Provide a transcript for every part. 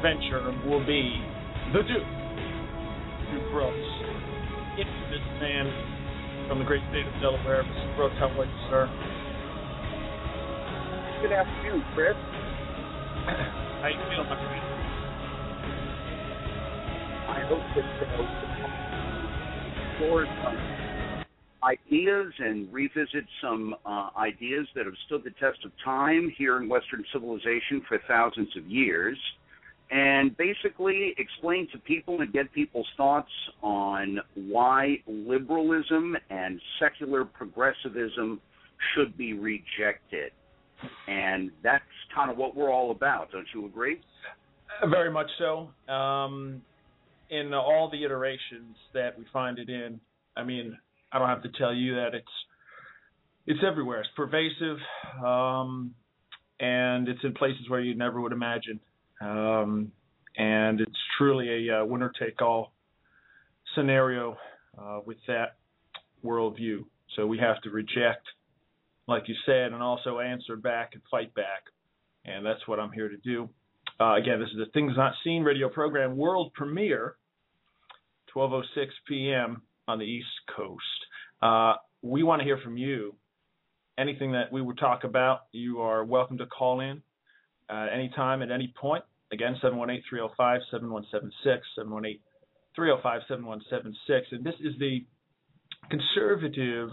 adventure will be the Duke Brooks, infamous man from the great state of Delaware. Mr. Brooks, how are you, sir? Good afternoon, Chris. How you feeling, my friend? I hope that explore some ideas and revisit some ideas that have stood the test of time here in Western civilization for thousands of years, and basically explain to people and get people's thoughts on why liberalism and secular progressivism should be rejected. And that's kind of what we're all about, don't you agree? Very much so. In all the iterations that we find it in, I mean, I don't have to tell you that it's everywhere. It's pervasive, and it's in places where you never would imagine. And it's truly a winner-take-all scenario with that worldview. So we have to reject, like you said, and also answer back and fight back. And that's what I'm here to do. Again, this is the Things Not Seen radio program, world premiere, 12:06 p.m. on the East Coast. We want to hear from you. Anything that we would talk about, you are welcome to call in any time at any point. Again, 718-305-7176, 718-305-7176. And this is the Conservative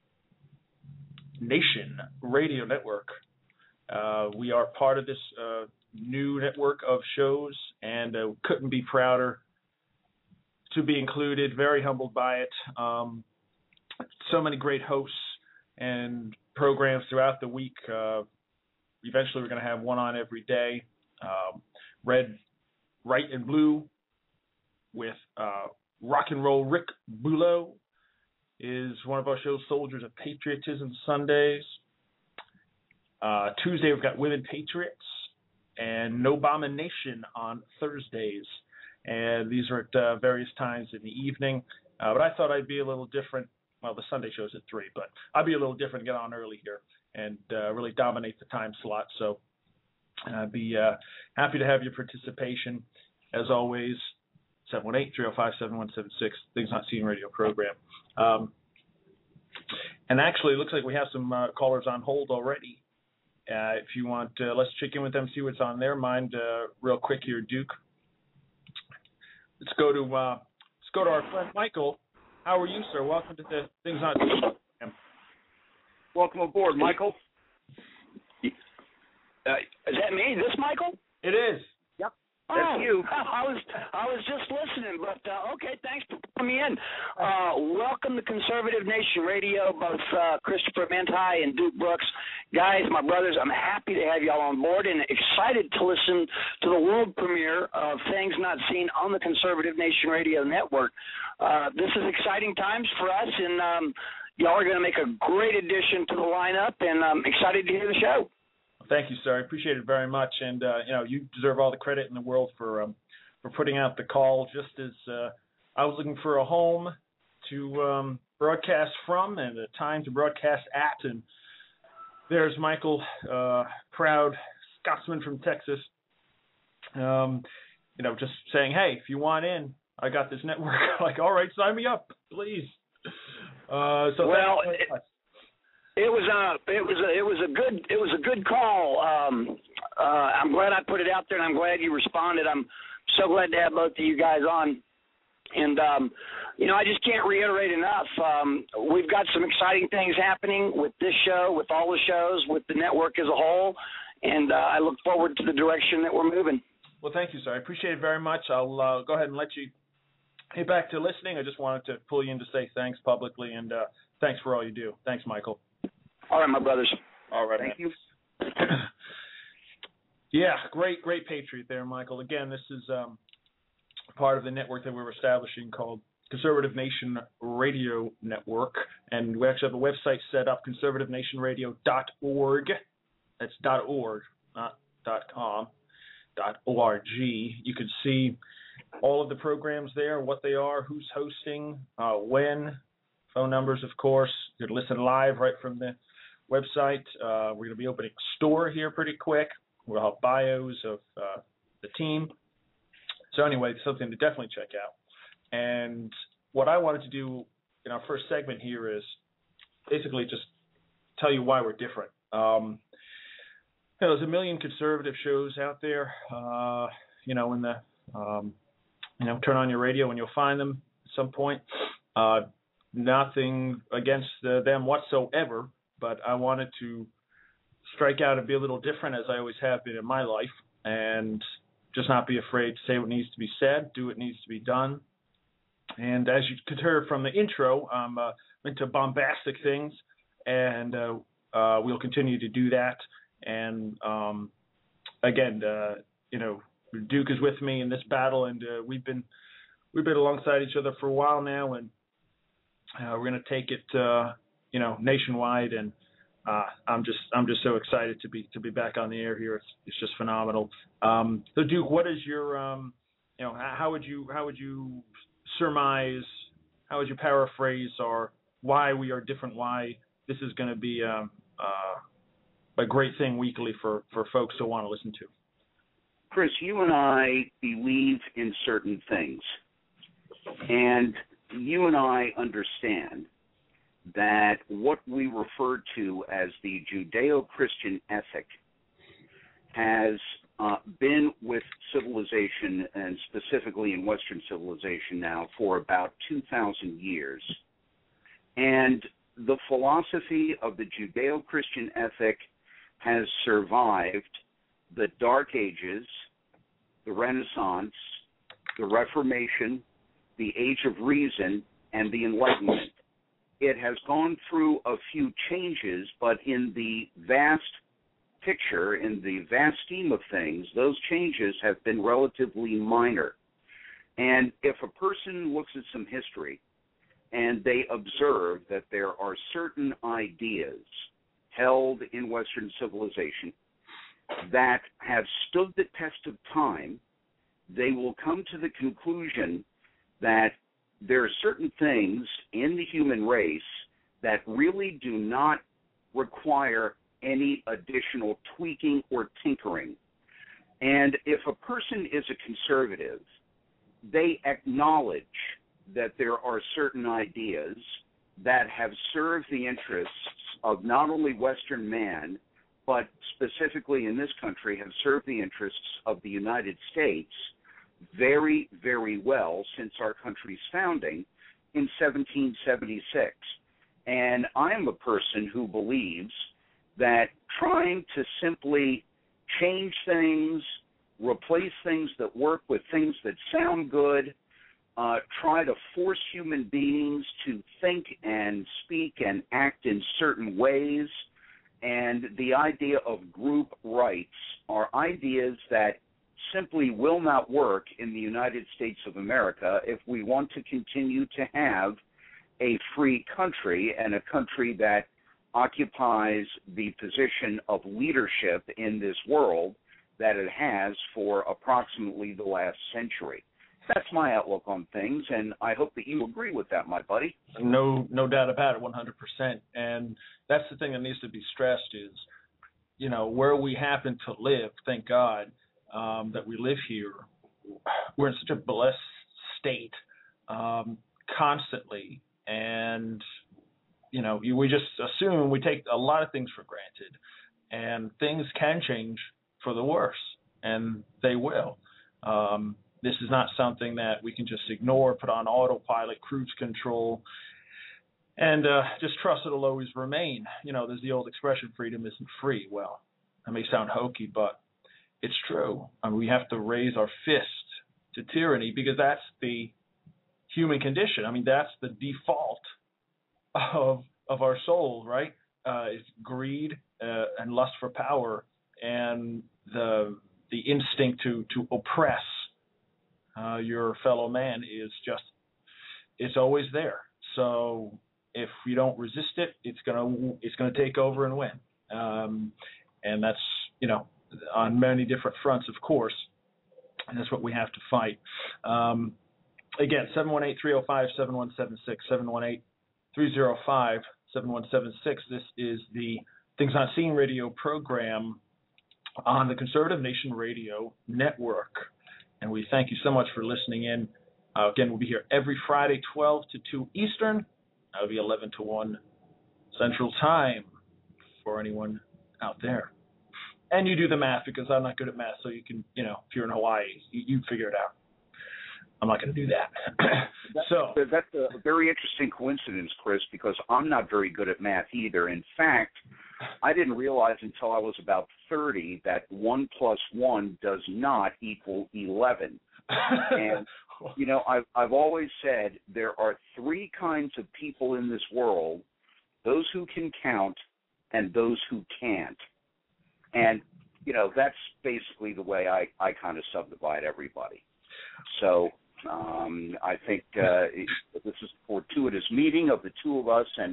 Nation Radio Network. We are part of this new network of shows, and couldn't be prouder to be included. Very humbled by it. So many great hosts and programs throughout the week. Eventually, we're going to have one on every day. Red, Right, and Blue with Rock and Roll Rick Bulow is one of our shows. Soldiers of Patriotism Sundays. Tuesday, we've got Women Patriots and No Obama Nation on Thursdays. And these are at various times in the evening. But I thought I'd be a little different. Well, the Sunday show's at 3, but I'd be a little different, get on early here and really dominate the time slot. So I'd be happy to have your participation. As always, 718-305-7176, Things Not Seen radio program. And actually, it looks like we have some callers on hold already. If you want, let's check in with them, see what's on their mind real quick here, Duke. Let's go to our friend Michael. How are you, sir? Welcome to the Things Not Seen program. Welcome aboard, Michael. Is that me? This Michael? It is. Yep. That's you. I was just listening, but okay, thanks for putting me in. Welcome to Conservative Nation Radio, both Christopher Mentai and Duke Brooks. Guys, my brothers, I'm happy to have y'all on board and excited to listen to the world premiere of Things Not Seen on the Conservative Nation Radio Network. This is exciting times for us, and y'all are going to make a great addition to the lineup, and I'm excited to hear the show. Thank you, sir. I appreciate it very much, and you deserve all the credit in the world for putting out the call. Just as I was looking for a home to broadcast from and a time to broadcast at, and there's Michael, proud Scotsman from Texas. Just saying, hey, if you want in, I got this network. Like, all right, sign me up, please. It was a good call. I'm glad I put it out there, and I'm glad you responded. I'm so glad to have both of you guys on. And I just can't reiterate enough. We've got some exciting things happening with this show, with all the shows, with the network as a whole, and I look forward to the direction that we're moving. Well, thank you, sir. I appreciate it very much. I'll go ahead and let you get back to listening. I just wanted to pull you in to say thanks publicly, and thanks for all you do. Thanks, Michael. All right, my brothers. All right. Thank you. Yeah, great Patriot there, Michael. Again, this is part of the network that we're establishing called Conservative Nation Radio Network, and we actually have a website set up, conservativenationradio.org. That's .org, not .com, .org. You can see all of the programs there, what they are, who's hosting, when, phone numbers, of course. You can listen live right from the website. We're going to be opening a store here pretty quick. We'll have bios of the team So anyway, something to definitely check out. And what I wanted to do in our first segment here is basically just tell you why we're different. There's a million conservative shows out there, in the, turn on your radio and you'll find them at some point. Nothing against them whatsoever, but I wanted to strike out and be a little different, as I always have been in my life, and just not be afraid to say what needs to be said, do what needs to be done. And as you could hear from the intro, I'm into bombastic things, and we'll continue to do that. And again, Duke is with me in this battle, and we've been alongside each other for a while now, and we're going to take it, nationwide. And I'm just so excited to be back on the air here. It's just phenomenal. So Duke, what is your, how would you surmise, how would you paraphrase, or why we are different? Why this is going to be a great thing weekly for folks to want to listen to? Chris, you and I believe in certain things, and you and I understand that what we refer to as the Judeo-Christian ethic has been with civilization, and specifically in Western civilization now, for about 2,000 years. And the philosophy of the Judeo-Christian ethic has survived the Dark Ages, the Renaissance, the Reformation, the Age of Reason, and the Enlightenment. It has gone through a few changes, but in the vast picture, in the vast scheme of things, those changes have been relatively minor. And if a person looks at some history and they observe that there are certain ideas held in Western civilization that have stood the test of time, they will come to the conclusion that there are certain things in the human race that really do not require any additional tweaking or tinkering. And if a person is a conservative, they acknowledge that there are certain ideas that have served the interests of not only Western man, but specifically in this country have served the interests of the United States very, very well since our country's founding in 1776. And I am a person who believes that trying to simply change things, replace things that work with things that sound good, try to force human beings to think and speak and act in certain ways, and the idea of group rights are ideas that simply will not work in the United States of America if we want to continue to have a free country and a country that occupies the position of leadership in this world that it has for approximately the last century. That's my outlook on things, and I hope that you agree with that, my buddy. No doubt about it, 100%. And that's the thing that needs to be stressed is, where we happen to live, thank God that we live here, we're in such a blessed state constantly. And, we just assume we take a lot of things for granted. And things can change for the worse, and they will. This is not something that we can just ignore, put on autopilot, cruise control, and just trust it'll always remain. There's the old expression, freedom isn't free. Well, that may sound hokey, but it's true. We have to raise our fist to tyranny because that's the human condition. That's the default of our soul, right? It's greed and lust for power, and the instinct to oppress your fellow man it's always there. So if you don't resist it, it's gonna take over and win. And that's on many different fronts, of course, and that's what we have to fight. Again, 718-305-7176, 718-305-7176. This is the Things Not Seen radio program on the Conservative Nation Radio Network. and we thank you so much for listening in. Again, we'll be here every Friday, 12 to 2 Eastern. That'll be 11 to 1 Central Time for anyone out there. And you do the math, because I'm not good at math, so you can, if you're in Hawaii, you figure it out. I'm not going to do that. That's a very interesting coincidence, Chris, because I'm not very good at math either. In fact, I didn't realize until I was about 30 that 1 plus 1 does not equal 11. And, I've always said there are 3 kinds of people in this world: those who can count and those who can't. And, that's basically the way I kind of subdivide everybody. So I think this is a fortuitous meeting of the two of us. And,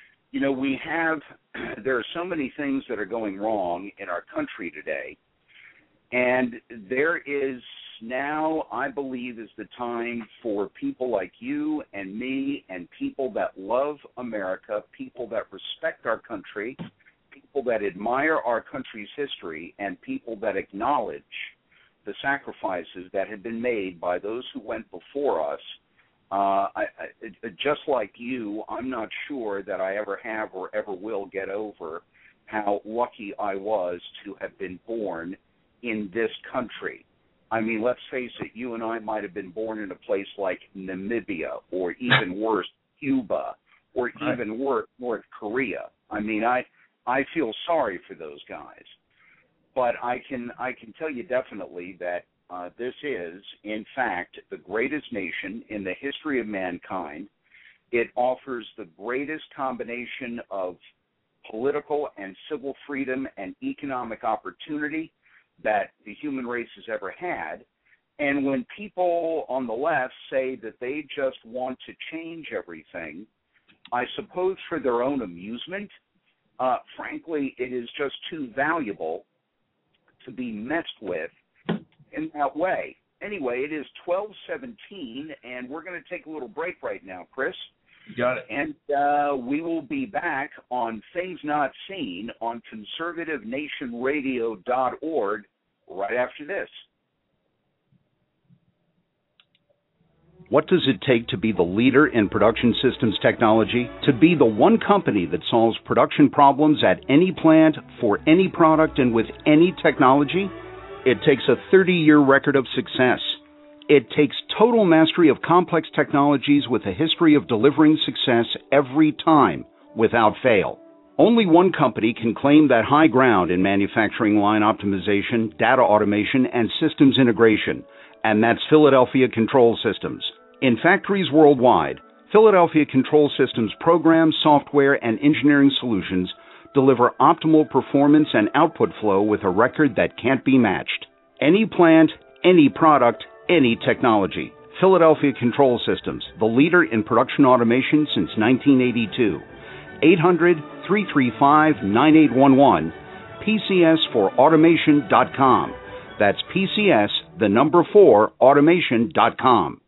there are so many things that are going wrong in our country today. And there is now, I believe, is the time for people like you and me and people that love America, people that respect our country, people that admire our country's history, and people that acknowledge the sacrifices that have been made by those who went before us. Just like you, I'm not sure that I ever have or ever will get over how lucky I was to have been born in this country. I mean, let's face it, you and I might have been born in a place like Namibia, or even worse, Cuba, or even worse, North Korea. I mean, I feel sorry for those guys. But I can tell you definitely that this is, in fact, the greatest nation in the history of mankind. It offers the greatest combination of political and civil freedom and economic opportunity that the human race has ever had. And when people on the left say that they just want to change everything, I suppose for their own amusement, frankly, it is just too valuable to be messed with in that way. Anyway, it is 12:17, and we're going to take a little break right now, Chris. You got it. And we will be back on Things Not Seen on conservativenationradio.org right after this. What does it take to be the leader in production systems technology? To be the one company that solves production problems at any plant, for any product, and with any technology? It takes a 30-year record of success. It takes total mastery of complex technologies with a history of delivering success every time, without fail. Only one company can claim that high ground in manufacturing line optimization, data automation, and systems integration, and that's Philadelphia Control Systems. In factories worldwide, Philadelphia Control Systems programs, software, and engineering solutions deliver optimal performance and output flow with a record that can't be matched. Any plant, any product, any technology. Philadelphia Control Systems, the leader in production automation since 1982. 800-335-9811, PCS4automation.com. That's PCS, the number 4, automation.com.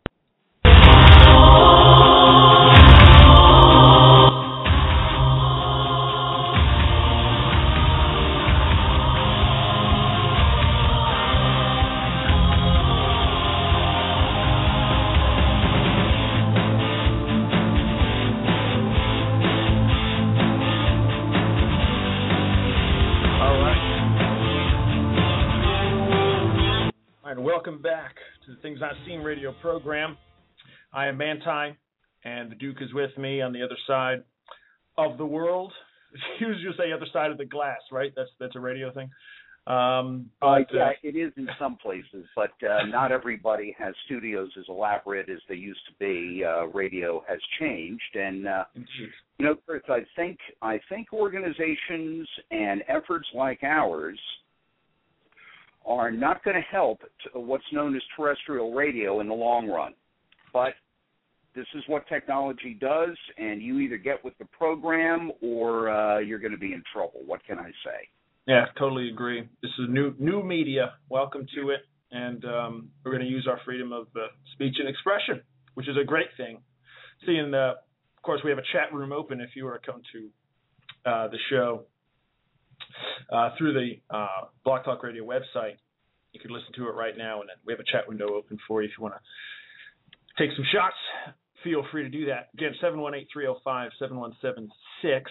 Welcome back to the Things Not Seen radio program. I am Manti, and the Duke is with me on the other side of the world. You usually say other side of the glass, right? That's a radio thing. Yeah, it is in some places, but not everybody has studios as elaborate as they used to be. Radio has changed, and Chris, I think organizations and efforts like ours are not going to help what's known as terrestrial radio in the long run. But this is what technology does, and you either get with the program or you're going to be in trouble. What can I say? Yeah, totally agree. This is new media. Welcome to it, and we're going to use our freedom of speech and expression, which is a great thing. Seeing, of course, we have a chat room open if you were to come to the show through the Blog Talk Radio website. you can listen to it right now, and then we have a chat window open for you if you want to take some shots. Feel free to do that. Again, 718-305-7176.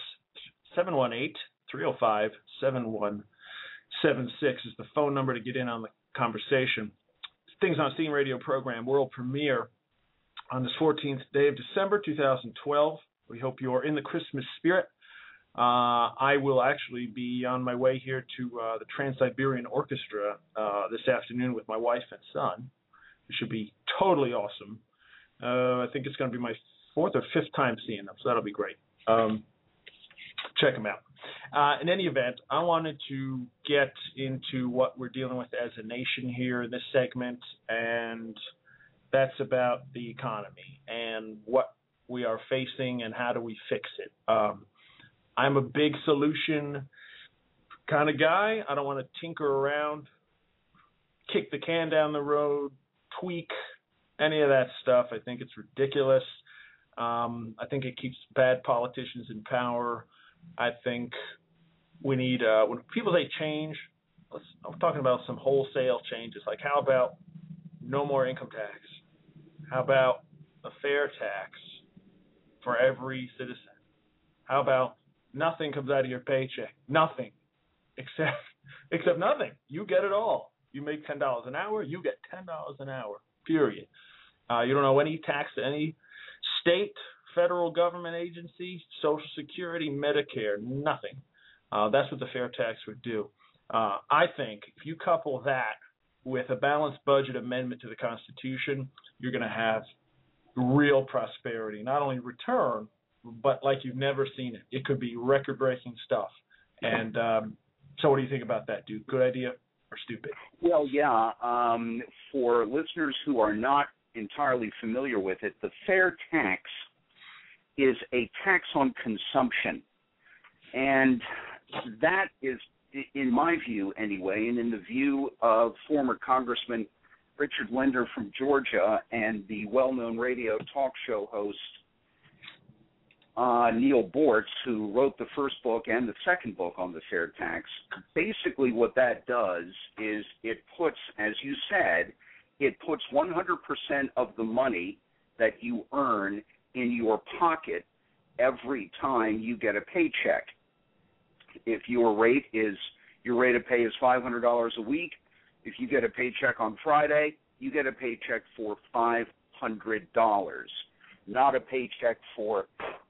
718-305-7176 is the phone number to get in on the conversation. Things on Steam radio program, world premiere on this 14th day of December, 2012. We hope you're in the Christmas spirit. I will actually be on my way here to the Trans-Siberian Orchestra this afternoon with my wife and son. It should be totally awesome. I think it's going to be my 4th or 5th time seeing them, so that'll be great. Check them out. In any event, I wanted to get into what we're dealing with as a nation here in this segment, and that's about the economy and what we are facing and how do we fix it. I'm a big solution kind of guy. I don't want to tinker around, kick the can down the road, tweak any of that stuff. I think it's ridiculous. I think it keeps bad politicians in power. I think we need, when people say change, I'm talking about some wholesale changes. Like, how about no more income tax? How about a fair tax for every citizen? How about nothing comes out of your paycheck? Nothing. Except nothing. You get it all. You make $10 an hour, you get $10 an hour, period. You don't owe any tax to any state, federal government agency, Social Security, Medicare, nothing. That's what the fair tax would do. I think if you couple that with a balanced budget amendment to the Constitution, you're going to have real prosperity, not only return, but like you've never seen it. It could be record-breaking stuff. And so what do you think about that, dude? Good idea or stupid? Well, yeah. For listeners who are not entirely familiar with it, the fair tax is a tax on consumption. And that is, in my view anyway, and in the view of former Congressman Richard Linder from Georgia and the well-known radio talk show host Neil Bortz, who wrote the first book and the second book on the fair tax, basically what that does is it puts, as you said, it puts 100% of the money that you earn in your pocket every time you get a paycheck. If your rate of pay is $500 a week, if you get a paycheck on Friday, you get a paycheck for $500, not a paycheck for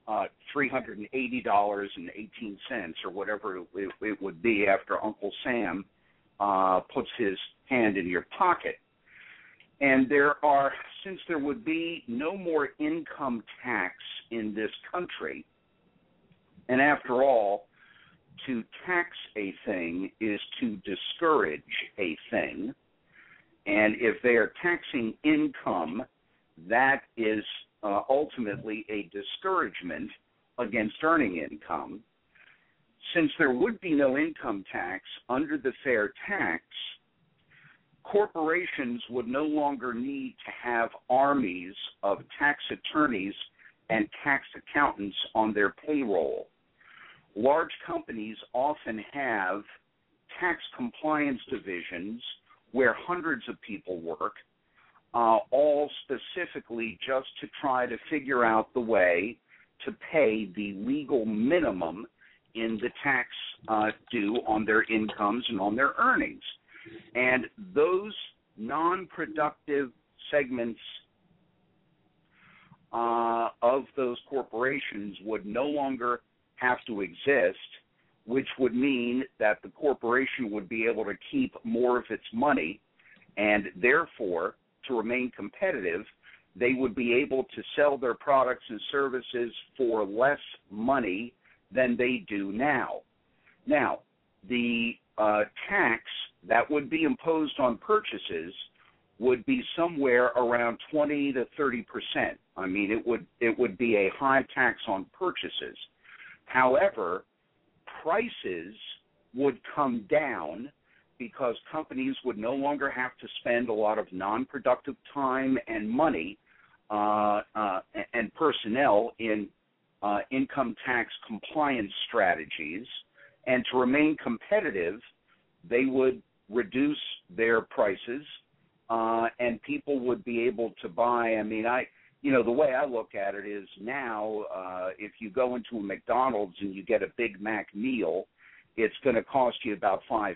$380.18 or whatever it would be after Uncle Sam puts his hand in your pocket. And since there would be no more income tax in this country, and after all, to tax a thing is to discourage a thing, and if they are taxing income, that is ultimately a discouragement against earning income. Since there would be no income tax under the fair tax, corporations would no longer need to have armies of tax attorneys and tax accountants on their payroll. Large companies often have tax compliance divisions where hundreds of people work, all specifically just to try to figure out the way to pay the legal minimum in the tax due on their incomes and on their earnings. And those non-productive segments of those corporations would no longer have to exist, which would mean that the corporation would be able to keep more of its money, and therefore, to remain competitive, they would be able to sell their products and services for less money than they do now. Now, the tax that would be imposed on purchases would be somewhere around 20 to 30%. I mean, it would be a high tax on purchases. However, prices would come down because companies would no longer have to spend a lot of non-productive time and money and personnel in income tax compliance strategies. And to remain competitive, they would reduce their prices, and people would be able to buy. I mean, the way I look at it is now, if you go into a McDonald's and you get a Big Mac meal, it's going to cost you about $5,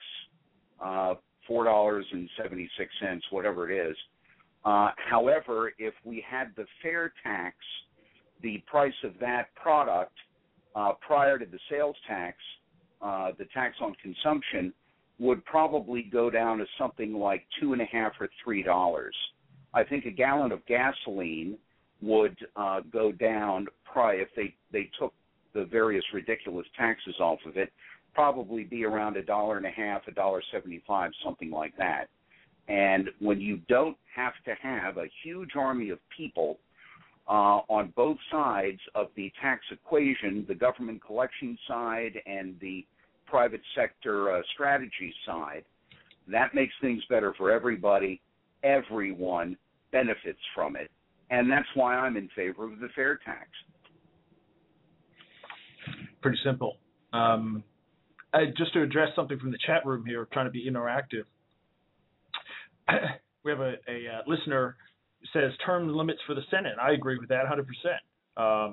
$4.76, whatever it is. However, if we had the fair tax, the price of that product prior to the sales tax, the tax on consumption, would probably go down to something like $2.50 or $3. I think a gallon of gasoline would go down, probably if they took the various ridiculous taxes off of it, probably be around $1.50, $1.75, something like that. And when you don't have to have a huge army of people on both sides of the tax equation, the government collection side and the private sector strategy side, that makes things better for everybody. Everyone benefits from it. And that's why I'm in favor of the fair tax. Pretty simple. Just to address something from the chat room here, trying to be interactive. We have a listener who says term limits for the Senate. I agree with that 100%.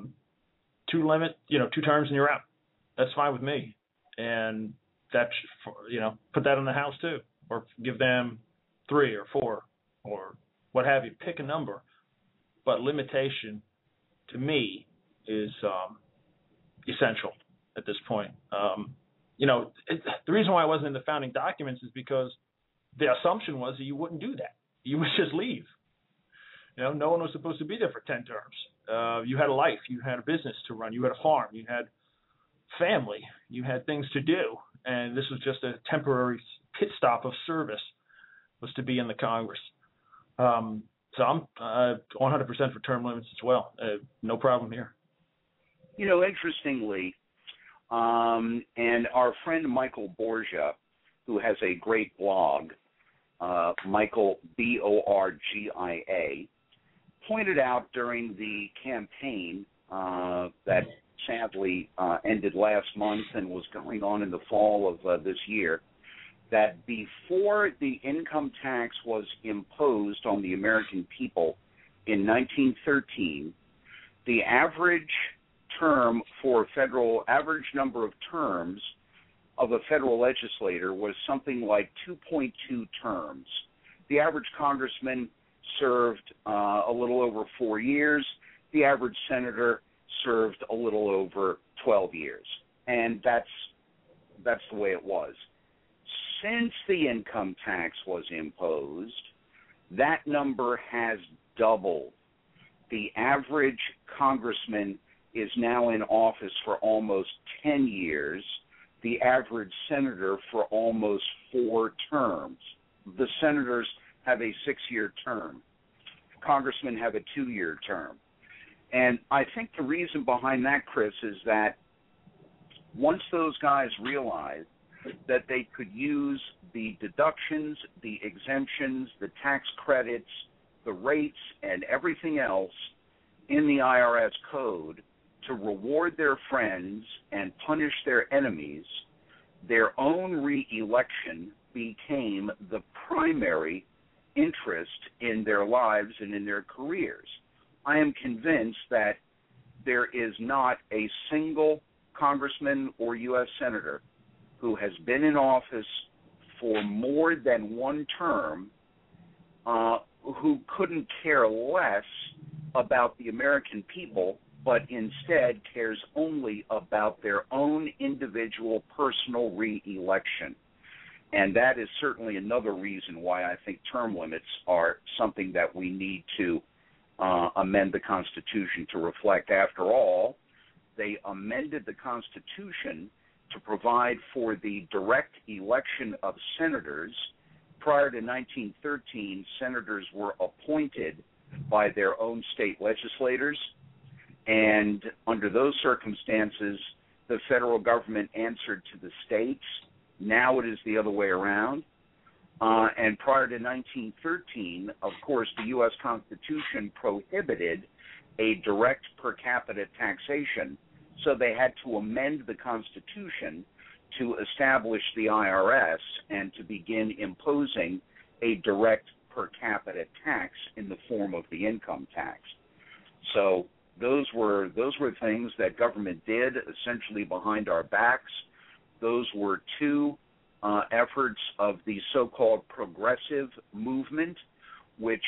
2 terms and you're out. That's fine with me. And that, put that in the House too, or give them 3 or 4 or what have you. Pick a number, but limitation to me is essential at this point. The reason why I wasn't in the founding documents is because the assumption was that you wouldn't do that. You would just leave. No one was supposed to be there for 10 terms. You had a life. You had a business to run. You had a farm. You had family. You had things to do. And this was just a temporary pit stop of service, was to be in the Congress. So I'm 100% for term limits as well. No problem here. Interestingly, and our friend Michael Borgia, who has a great blog, Michael, Borgia, pointed out during the campaign that sadly ended last month and was going on in the fall of this year, that before the income tax was imposed on the American people in 1913, the average term for average number of terms of a federal legislator was something like 2.2 terms. The average congressman served a little over 4 years. The average senator served a little over 12 years. And that's the way it was. Since the income tax was imposed, that number has doubled. The average congressman is now in office for almost 10 years, the average senator for almost 4 terms. The senators have a 6-year term. Congressmen have a 2-year term. And I think the reason behind that, Chris, is that once those guys realized that they could use the deductions, the exemptions, the tax credits, the rates, and everything else in the IRS code to reward their friends and punish their enemies, their own re-election became the primary interest in their lives and in their careers. I am convinced that there is not a single congressman or U.S. senator who has been in office for more than 1 term who couldn't care less about the American people, but instead cares only about their own individual personal re-election. And that is certainly another reason why I think term limits are something that we need to amend the Constitution to reflect. After all, they amended the Constitution to provide for the direct election of senators. Prior to 1913, senators were appointed by their own state legislators, and under those circumstances, the federal government answered to the states. Now it is the other way around. And prior to 1913, of course, the U.S. Constitution prohibited a direct per capita taxation, so they had to amend the Constitution to establish the IRS and to begin imposing a direct per capita tax in the form of the income tax. So those were things that government did essentially behind our backs. Those were two efforts of the so-called progressive movement, which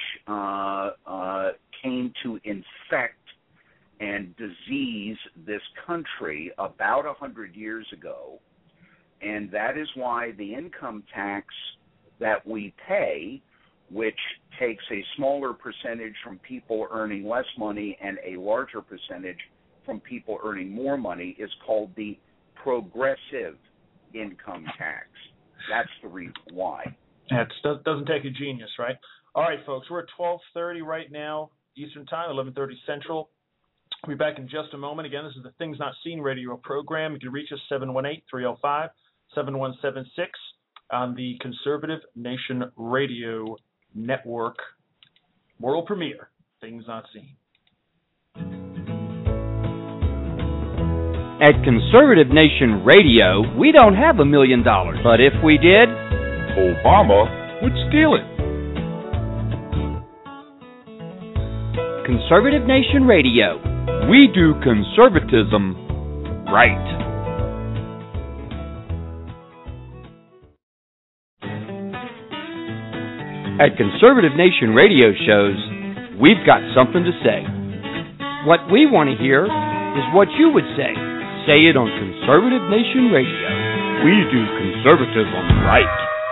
came to infect and disease this country about 100 years ago. And that is why the income tax that we pay, which takes a smaller percentage from people earning less money and a larger percentage from people earning more money, is called the progressive income tax. That's the reason why. That doesn't take a genius, right? All right, folks, we're at 12:30 right now Eastern Time, 11:30 Central. We'll be back in just a moment. Again, this is the Things Not Seen radio program. You can reach us 718-305-7176 on the Conservative Nation Radio Network. World premiere, Things Not Seen. At Conservative Nation Radio, we don't have $1 million. But if we did, Obama would steal it. Conservative Nation Radio. We do conservatism right. At Conservative Nation Radio shows, we've got something to say. What we want to hear is what you would say. Say it on Conservative Nation Radio. We do conservatism right.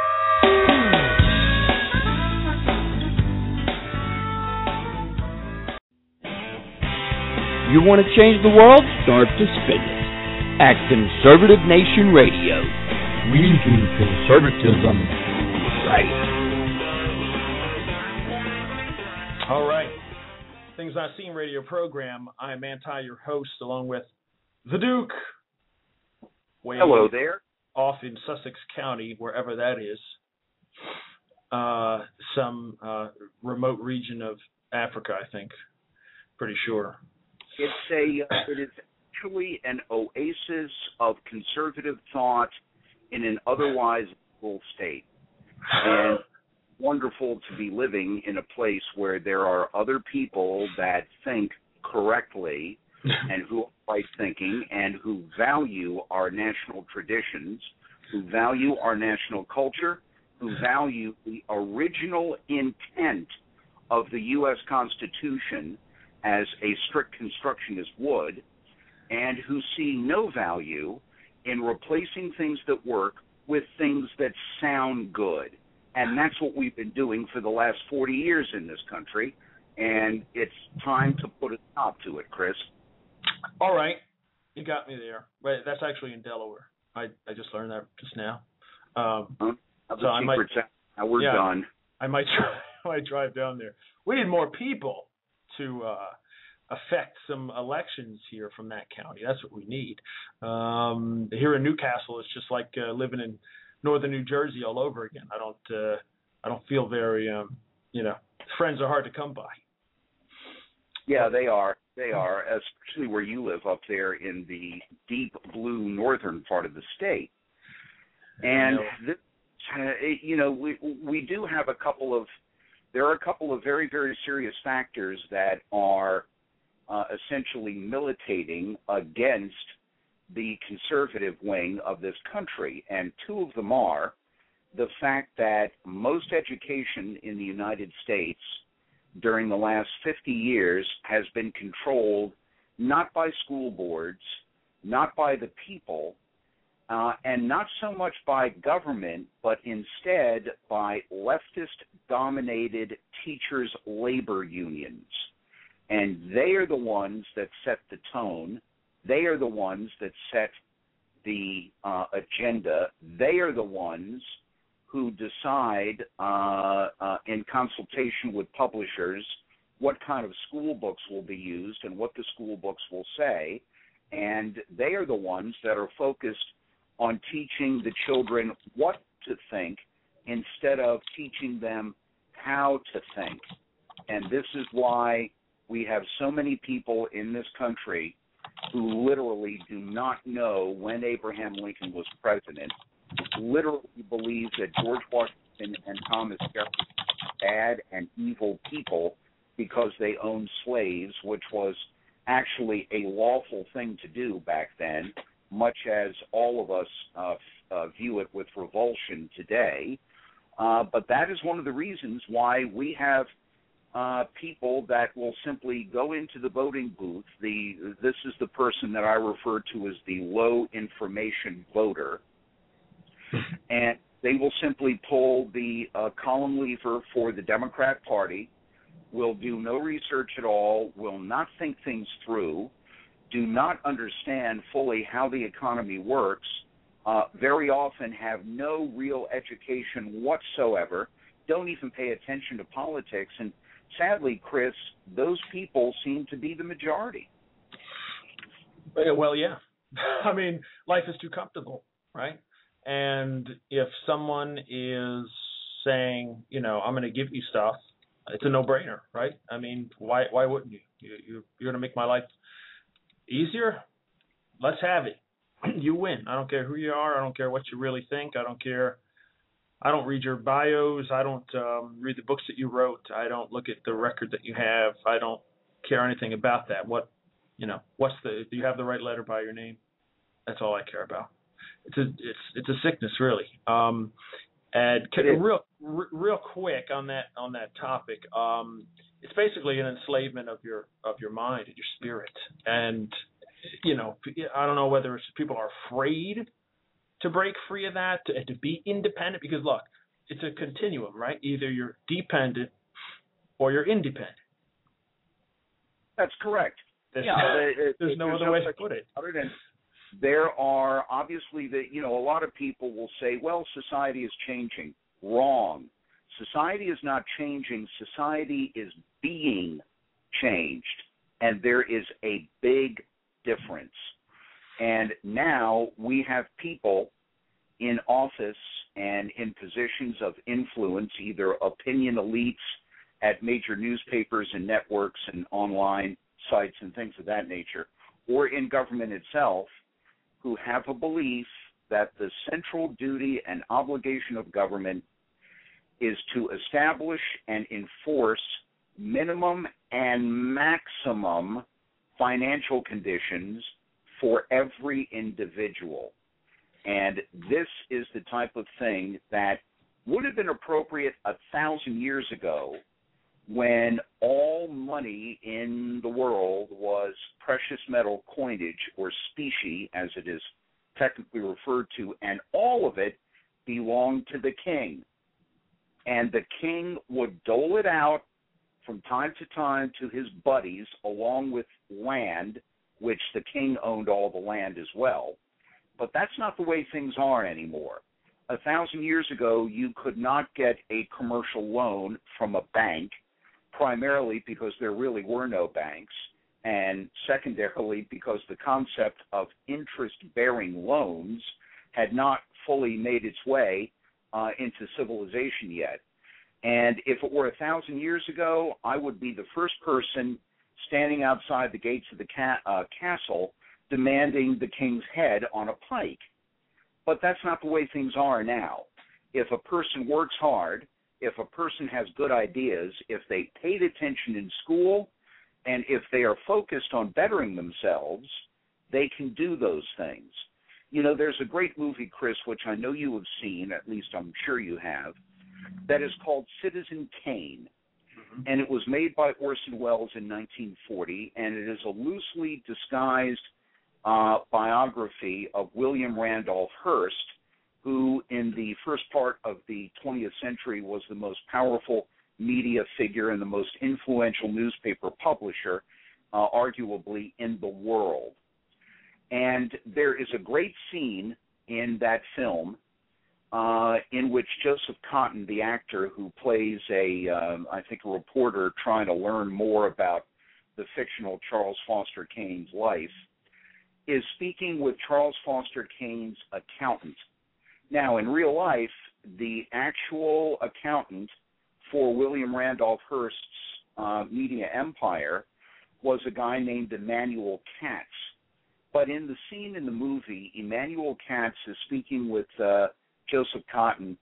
You want to change the world? Start to spin it. At Conservative Nation Radio. We do conservatism right. All right. Things Not Seen radio program. I am Anti, your host, along with the Duke. Hello there. Off in Sussex County, wherever that is. Some remote region of Africa, I think. Pretty sure. It is actually an oasis of conservative thought in an otherwise full state. And wonderful to be living in a place where there are other people that think correctly and who are right thinking and who value our national traditions, who value our national culture, who value the original intent of the U.S. Constitution as a strict constructionist would, and who see no value in replacing things that work with things that sound good. And that's what we've been doing for the last 40 years in this country, and it's time to put a stop to it, Chris. All right. You got me there. But that's actually in Delaware. I just learned that just now. We're done. I might drive down there. We need more people to affect some elections here from that county. That's what we need. Here in Newcastle, it's just like living in northern New Jersey all over again. I don't feel very, friends are hard to come by. Yeah, they are. They are, especially where you live up there in the deep blue northern part of the state. And we do have there are a couple of very, very serious factors that are essentially militating against the conservative wing of this country. And two of them are the fact that most education in the United States during the last 50 years has been controlled not by school boards, not by the people, and not so much by government, but instead by leftist-dominated teachers' labor unions. And they are the ones that set the tone. They are the ones that set the agenda. They are the ones who decide in consultation with publishers what kind of school books will be used and what the school books will say. And they are the ones that are focused on teaching the children what to think instead of teaching them how to think. And this is why we have so many people in this country who literally do not know when Abraham Lincoln was president literally believe that George Washington and Thomas Jefferson were bad and evil people because they owned slaves, which was actually a lawful thing to do back then, much as all of us view it with revulsion today. But that is one of the reasons why we have people that will simply go into the voting booth. This is the person that I refer to as the low information voter. And they will simply pull the column lever for the Democrat Party, will do no research at all, will not think things through, do not understand fully how the economy works, very often have no real education whatsoever, don't even pay attention to politics. And sadly, Chris, those people seem to be the majority. Well, yeah. I mean, life is too comfortable, right? And if someone is saying, you know, I'm going to give you stuff, it's a no-brainer, right? I mean, why wouldn't you? You're going to make my life easier? Let's have it. You win. I don't care who you are. I don't care what you really think. I don't care. I don't read your bios. I don't read the books that you wrote. I don't look at the record that you have. I don't care anything about that. Do you have the right letter by your name? That's all I care about. It's a sickness, really. And real quick on that topic, it's basically an enslavement of your mind and your spirit. And you know, I don't know whether it's people are afraid to break free of that, to be independent, because look, it's a continuum, right? Either you're dependent or you're independent. That's correct. There's no other way to put it. There are obviously a lot of people will say, well, society is changing. Wrong. Society is not changing. Society is being changed. And there is a big difference. And now we have people in office and in positions of influence, either opinion elites at major newspapers and networks and online sites and things of that nature, or in government itself, who have a belief that the central duty and obligation of government is to establish and enforce minimum and maximum financial conditions for every individual. And this is the type of thing that would have been appropriate 1,000 years ago, when all money in the world was precious metal coinage, or specie as it is technically referred to, and all of it belonged to the king. And the king would dole it out from time to time to his buddies, along with land, which the king owned all the land as well. But that's not the way things are anymore. 1,000 years ago, you could not get a commercial loan from a bank, primarily because there really were no banks, and secondarily because the concept of interest-bearing loans had not fully made its way into civilization yet. And if it were 1,000 years ago, I would be the first person standing outside the gates of the castle demanding the king's head on a pike. But that's not the way things are now. If a person works hard, if a person has good ideas, if they paid attention in school, and if they are focused on bettering themselves, they can do those things. You know, there's a great movie, Chris, which I know you have seen, at least I'm sure you have, that is called Citizen Kane. Mm-hmm. And it was made by Orson Welles in 1940, and it is a loosely disguised biography of William Randolph Hearst, who in the first part of the 20th century was the most powerful media figure and the most influential newspaper publisher, arguably, in the world. And there is a great scene in that film in which Joseph Cotton, the actor who plays I think a reporter trying to learn more about the fictional Charles Foster Kane's life, is speaking with Charles Foster Kane's accountant. Now, in real life, the actual accountant for William Randolph Hearst's media empire was a guy named Emanuel Katz. But in the scene in the movie, Emmanuel Katz is speaking with Joseph Cotton,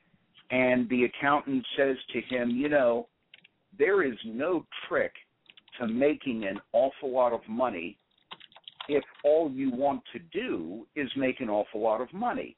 and the accountant says to him, you know, there is no trick to making an awful lot of money if all you want to do is make an awful lot of money.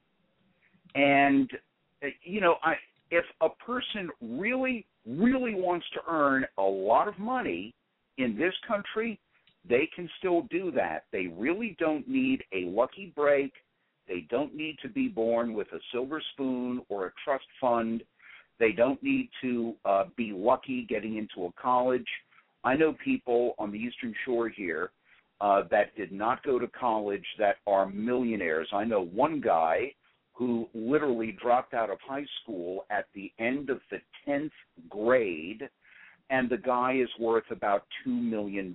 And, you know, if a person really, really wants to earn a lot of money in this country, they can still do that. They really don't need a lucky break. They don't need to be born with a silver spoon or a trust fund. They don't need to be lucky getting into a college. I know people on the Eastern Shore here that did not go to college that are millionaires. I know one guy who literally dropped out of high school at the end of the 10th grade, and the guy is worth about $2 million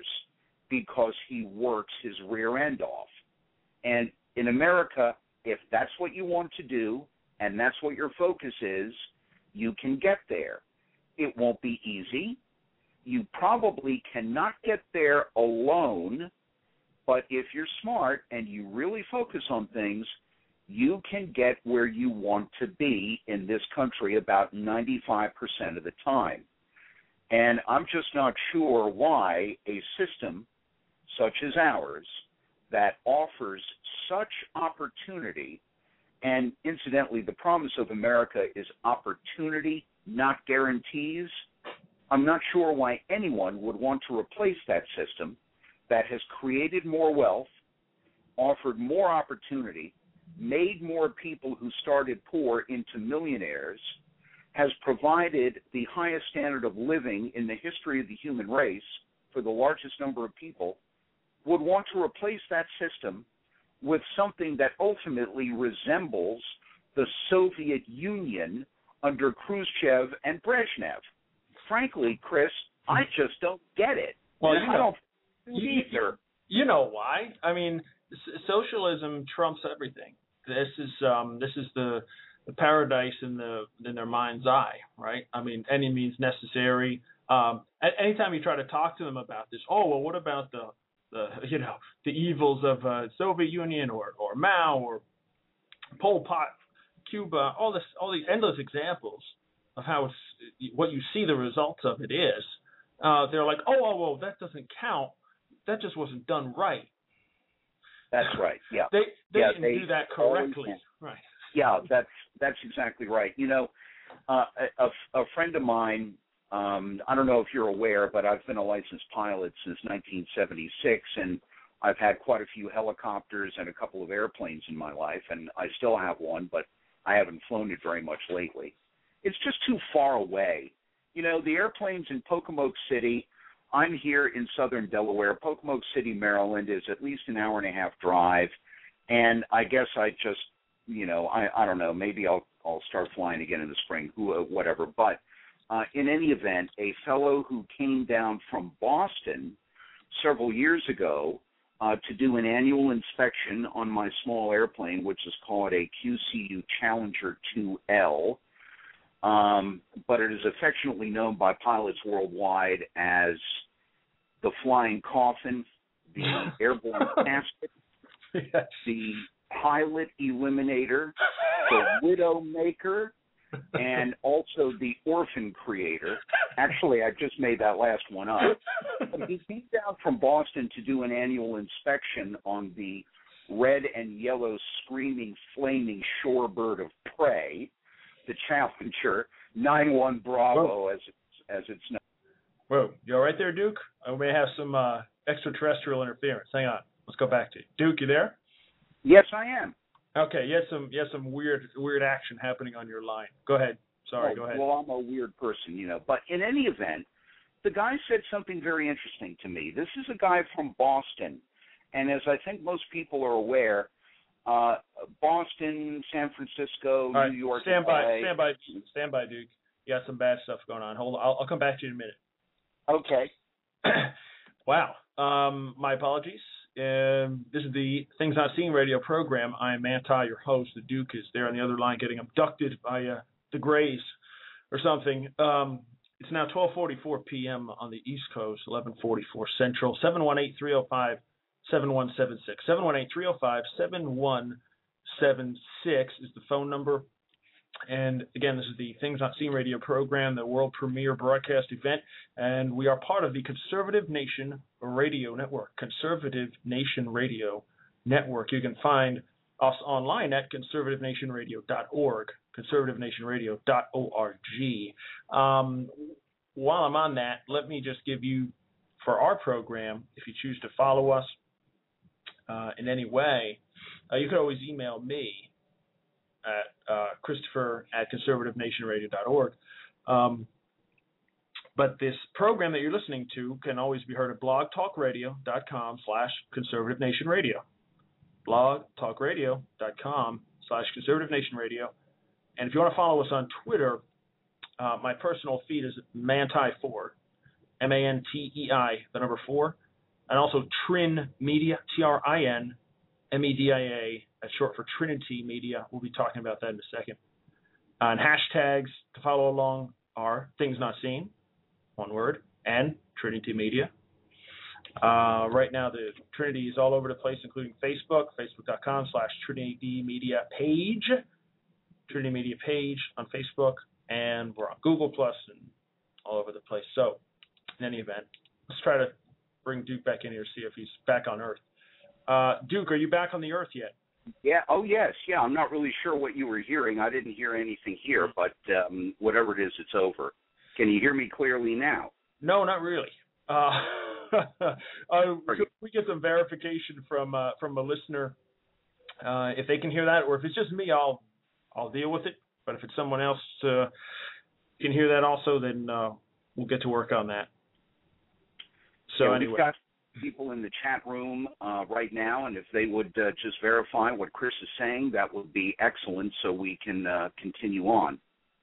because he works his rear end off. And in America, if that's what you want to do and that's what your focus is, you can get there. It won't be easy. You probably cannot get there alone, but if you're smart and you really focus on things, you can get where you want to be in this country about 95% of the time. And I'm just not sure why a system such as ours that offers such opportunity, and incidentally, the promise of America is opportunity, not guarantees. I'm not sure why anyone would want to replace that system that has created more wealth, offered more opportunity, made more people who started poor into millionaires, has provided the highest standard of living in the history of the human race for the largest number of people, would want to replace that system with something that ultimately resembles the Soviet Union under Khrushchev and Brezhnev. Frankly, Chris, I just don't get it. Well, I don't either. You know why? I mean, socialism trumps everything. This is the paradise in their mind's eye, right? I mean, any means necessary. Anytime you try to talk to them about this, oh well, what about the evils of Soviet Union or Mao or Pol Pot, Cuba, all these endless examples of how it's what you see the results of it is. They're like, oh, that doesn't count. That just wasn't done right. That's right. Yeah. They didn't do that correctly. Right. Yeah, that's exactly right. You know, a friend of mine, I don't know if you're aware, but I've been a licensed pilot since 1976, and I've had quite a few helicopters and a couple of airplanes in my life, and I still have one, but I haven't flown it very much lately. It's just too far away. You know, the airplane's in Pocomoke City. I'm here in southern Delaware. Pocomoke City, Maryland is at least an hour and a half drive, and I guess I just, I don't know, maybe I'll start flying again in the spring, whatever. But in any event, a fellow who came down from Boston several years ago to do an annual inspection on my small airplane, which is called a QCU Challenger 2L, but it is affectionately known by pilots worldwide as the flying coffin, the airborne casket, yes. the pilot eliminator, the widow maker, and also the orphan creator. Actually, I just made that last one up. But he came down from Boston to do an annual inspection on the red and yellow screaming, flaming shorebird of prey, the Challenger 9-1 Bravo, as it's known. Whoa, you all right there, Duke? We may have some extraterrestrial interference. Hang on, let's go back to you. Duke, you there? Yes, I am. Okay, you had some weird action happening on your line. Go ahead. Sorry, go ahead. Well, I'm a weird person, But in any event, the guy said something very interesting to me. This is a guy from Boston, and as I think most people are aware, Boston, San Francisco, right, New York, stand by, Duke. You got some bad stuff going on. Hold on, I'll come back to you in a minute. Okay. Wow. My apologies. This is the Things Not Seen radio program. I'm Manti, your host. The Duke is there on the other line getting abducted by the Greys or something. It's now 12:44 p.m. on the East Coast, 11:44 Central, 7176. 718-305-7176 is the phone number. And again, this is the Things Not Seen radio program, the world premiere broadcast event, and we are part of the Conservative Nation Radio Network. Conservative Nation Radio Network. You can find us online at conservativenationradio.org, conservativenationradio.org. While I'm on that, let me just give you, for our program, if you choose to follow us in any way, you could always email me at Christopher@conservativenationradio.org. But this program that you're listening to can always be heard at blogtalkradio.com/conservativenationradio. blogtalkradio.com/conservativenationradio. And if you want to follow us on Twitter, my personal feed is Manti4, MANTEI, the number 4, and also Trin Media, TRINMEDIA, that's short for Trinity Media. We'll be talking about that in a second. And hashtags to follow along are Things Not Seen, one word, and Trinity Media. Right now, the Trinity is all over the place, including Facebook, facebook.com/Trinity Media page, Trinity Media page on Facebook, and we're on Google Plus and all over the place. So, in any event, let's try to bring Duke back in here, see if he's back on Earth. Duke, are you back on the Earth yet? Yeah. Oh, yes. Yeah. I'm not really sure what you were hearing. I didn't hear anything here, but whatever it is, it's over. Can you hear me clearly now? No, not really. We get some verification from a listener. If they can hear that, or if it's just me, I'll deal with it. But if it's someone else can hear that also, then we'll get to work on that. So yeah, anyway. We've got people in the chat room right now, and if they would just verify what Chris is saying, that would be excellent, so we can continue on.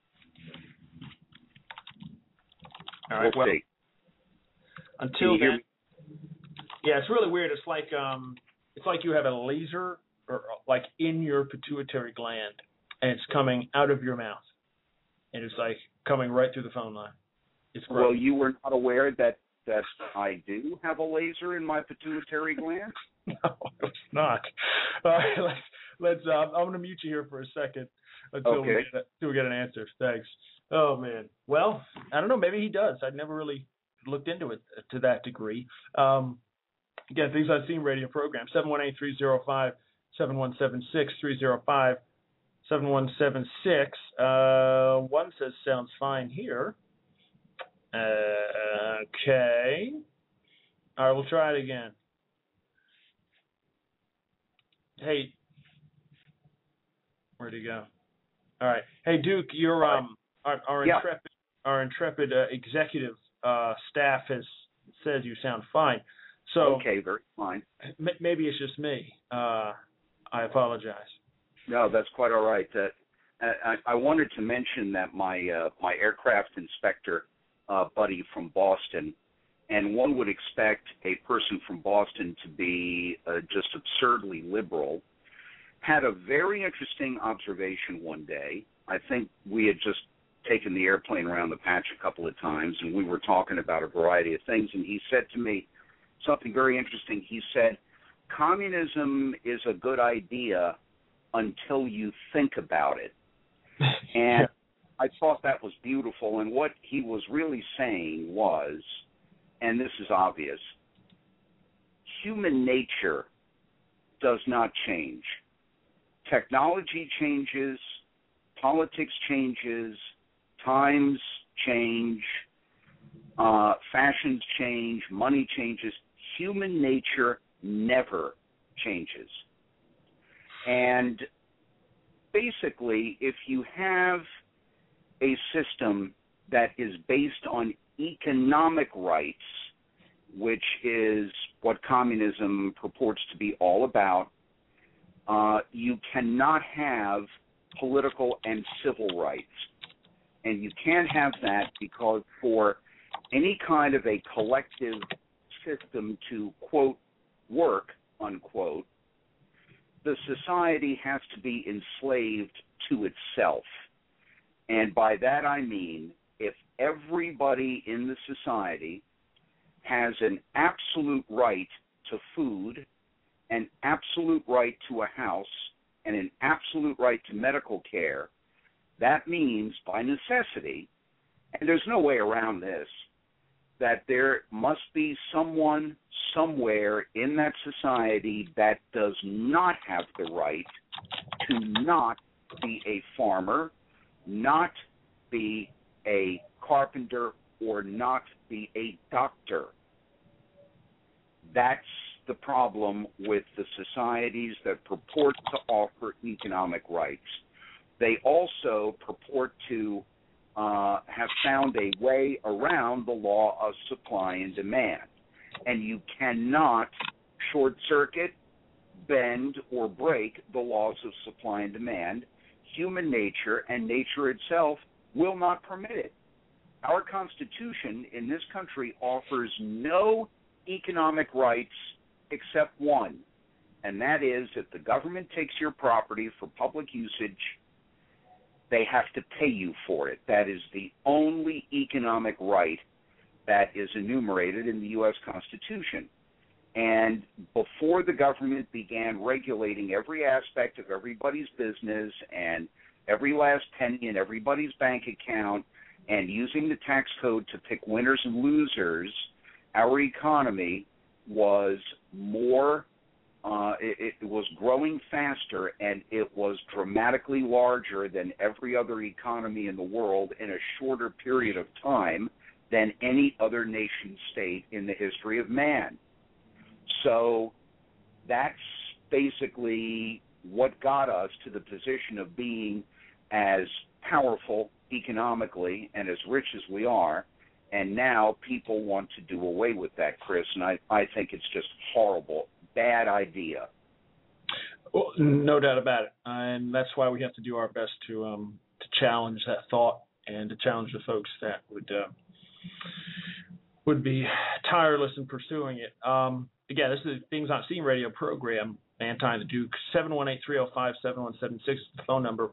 All right. We'll see. Until then, yeah, it's really weird. It's like you have a laser, or like in your pituitary gland, and it's coming out of your mouth, and it's like coming right through the phone line. It's gross. Well, you were not aware that I do have a laser in my pituitary gland? No, it's not. All right, let's. I'm going to mute you here for a second until we get an answer. Thanks. Oh man. Well, I don't know. Maybe he does. I'd never really looked into it to that degree. Again, Things I've Seen radio program, 718-305-7176, 305-7176. One says sounds fine here. Okay. All right, we'll try it again. Hey, where'd he go? All right. Hey, Duke, you're our intrepid executive staff says you sound fine. So okay, very fine. Maybe it's just me. I apologize. No, that's quite all right. I wanted to mention that my aircraft inspector buddy from Boston, and one would expect a person from Boston to be just absurdly liberal, had a very interesting observation one day. I think we had just taken the airplane around the patch a couple of times, and we were talking about a variety of things, and he said to me something very interesting. He said, communism is a good idea until you think about it. And I thought that was beautiful, and what he was really saying was, and this is obvious, human nature does not change. Technology changes, politics changes, times change, fashions change, money changes. Human nature never changes. And basically, if you have a system that is based on economic rights, which is what communism purports to be all about, you cannot have political and civil rights. And you can't have that because for any kind of a collective system to, quote, work, unquote, the society has to be enslaved to itself. And by that I mean, if everybody in the society has an absolute right to food an absolute right to a house and an absolute right to medical care, that means by necessity, and there's no way around this, that there must be someone somewhere in that society that does not have the right to not be a farmer, not be a carpenter, or not be a doctor. That's the problem with the societies that purport to offer economic rights. They also purport to have found a way around the law of supply and demand. And you cannot short-circuit, bend, or break the laws of supply and demand. Human nature and nature itself will not permit it. Our Constitution in this country offers no economic rights except one, and that is if the government takes your property for public usage, they have to pay you for it. That is the only economic right that is enumerated in the U.S. Constitution. And before the government began regulating every aspect of everybody's business and every last penny in everybody's bank account and using the tax code to pick winners and losers, our economy was it was growing faster, and it was dramatically larger than every other economy in the world in a shorter period of time than any other nation state in the history of man. So that's basically what got us to the position of being as powerful economically and as rich as we are. And now people want to do away with that, Chris, and I think it's just horrible, bad idea. Well, no doubt about it, and that's why we have to do our best to challenge that thought and to challenge the folks that would be tireless in pursuing it. Again, this is the Things Not Seen radio program. Manti and the Duke. 718-305-7176 is the phone number.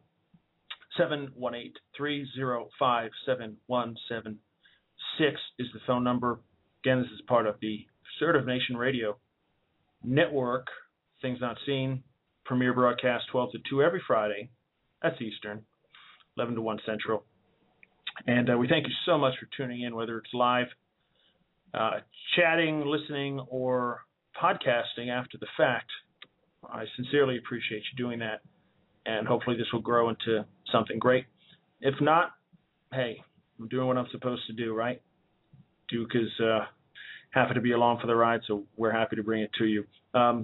718-305-7176 is the phone number. Again, this is part of the Conservative Nation Radio Network. Things Not Seen, premier broadcast 12 to 2 every Friday. That's Eastern, 11 to 1 Central. And we thank you so much for tuning in, whether it's live, chatting, listening, or podcasting after the fact. I sincerely appreciate you doing that, and hopefully this will grow into something great. If not, hey, I'm doing what I'm supposed to do, right? Duke is happy to be along for the ride, so we're happy to bring it to you.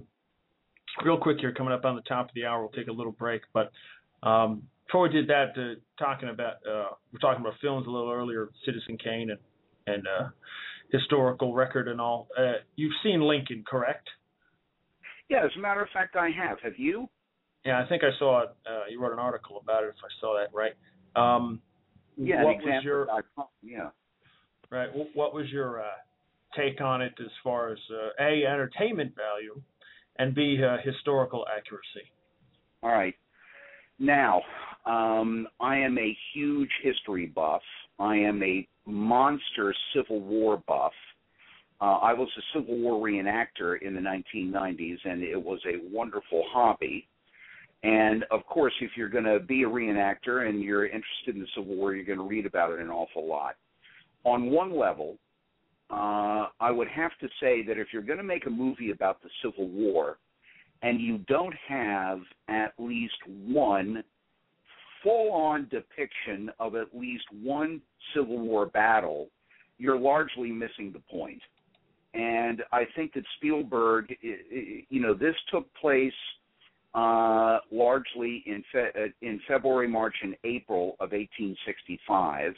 Real quick here, coming up on the top of the hour, we'll take a little break. But before we did that, we're talking about films a little earlier, Citizen Kane and historical record and all. You've seen Lincoln, correct? Yeah, as a matter of fact, I have. Have you? Yeah, I think I saw it. You wrote an article about it, if I saw that right. Yeah, what was your yeah. Right. What was your take on it as far as A, entertainment value, and B, historical accuracy? All right. Now, I am a huge history buff. I am a monster Civil War buff. I was a Civil War reenactor in the 1990s, and it was a wonderful hobby. And, of course, if you're going to be a reenactor and you're interested in the Civil War, you're going to read about it an awful lot. On one level, I would have to say that if you're going to make a movie about the Civil War and you don't have at least one full-on depiction of at least one Civil War battle, you're largely missing the point. And I think that Spielberg, this took place largely in February, March, and April of 1865.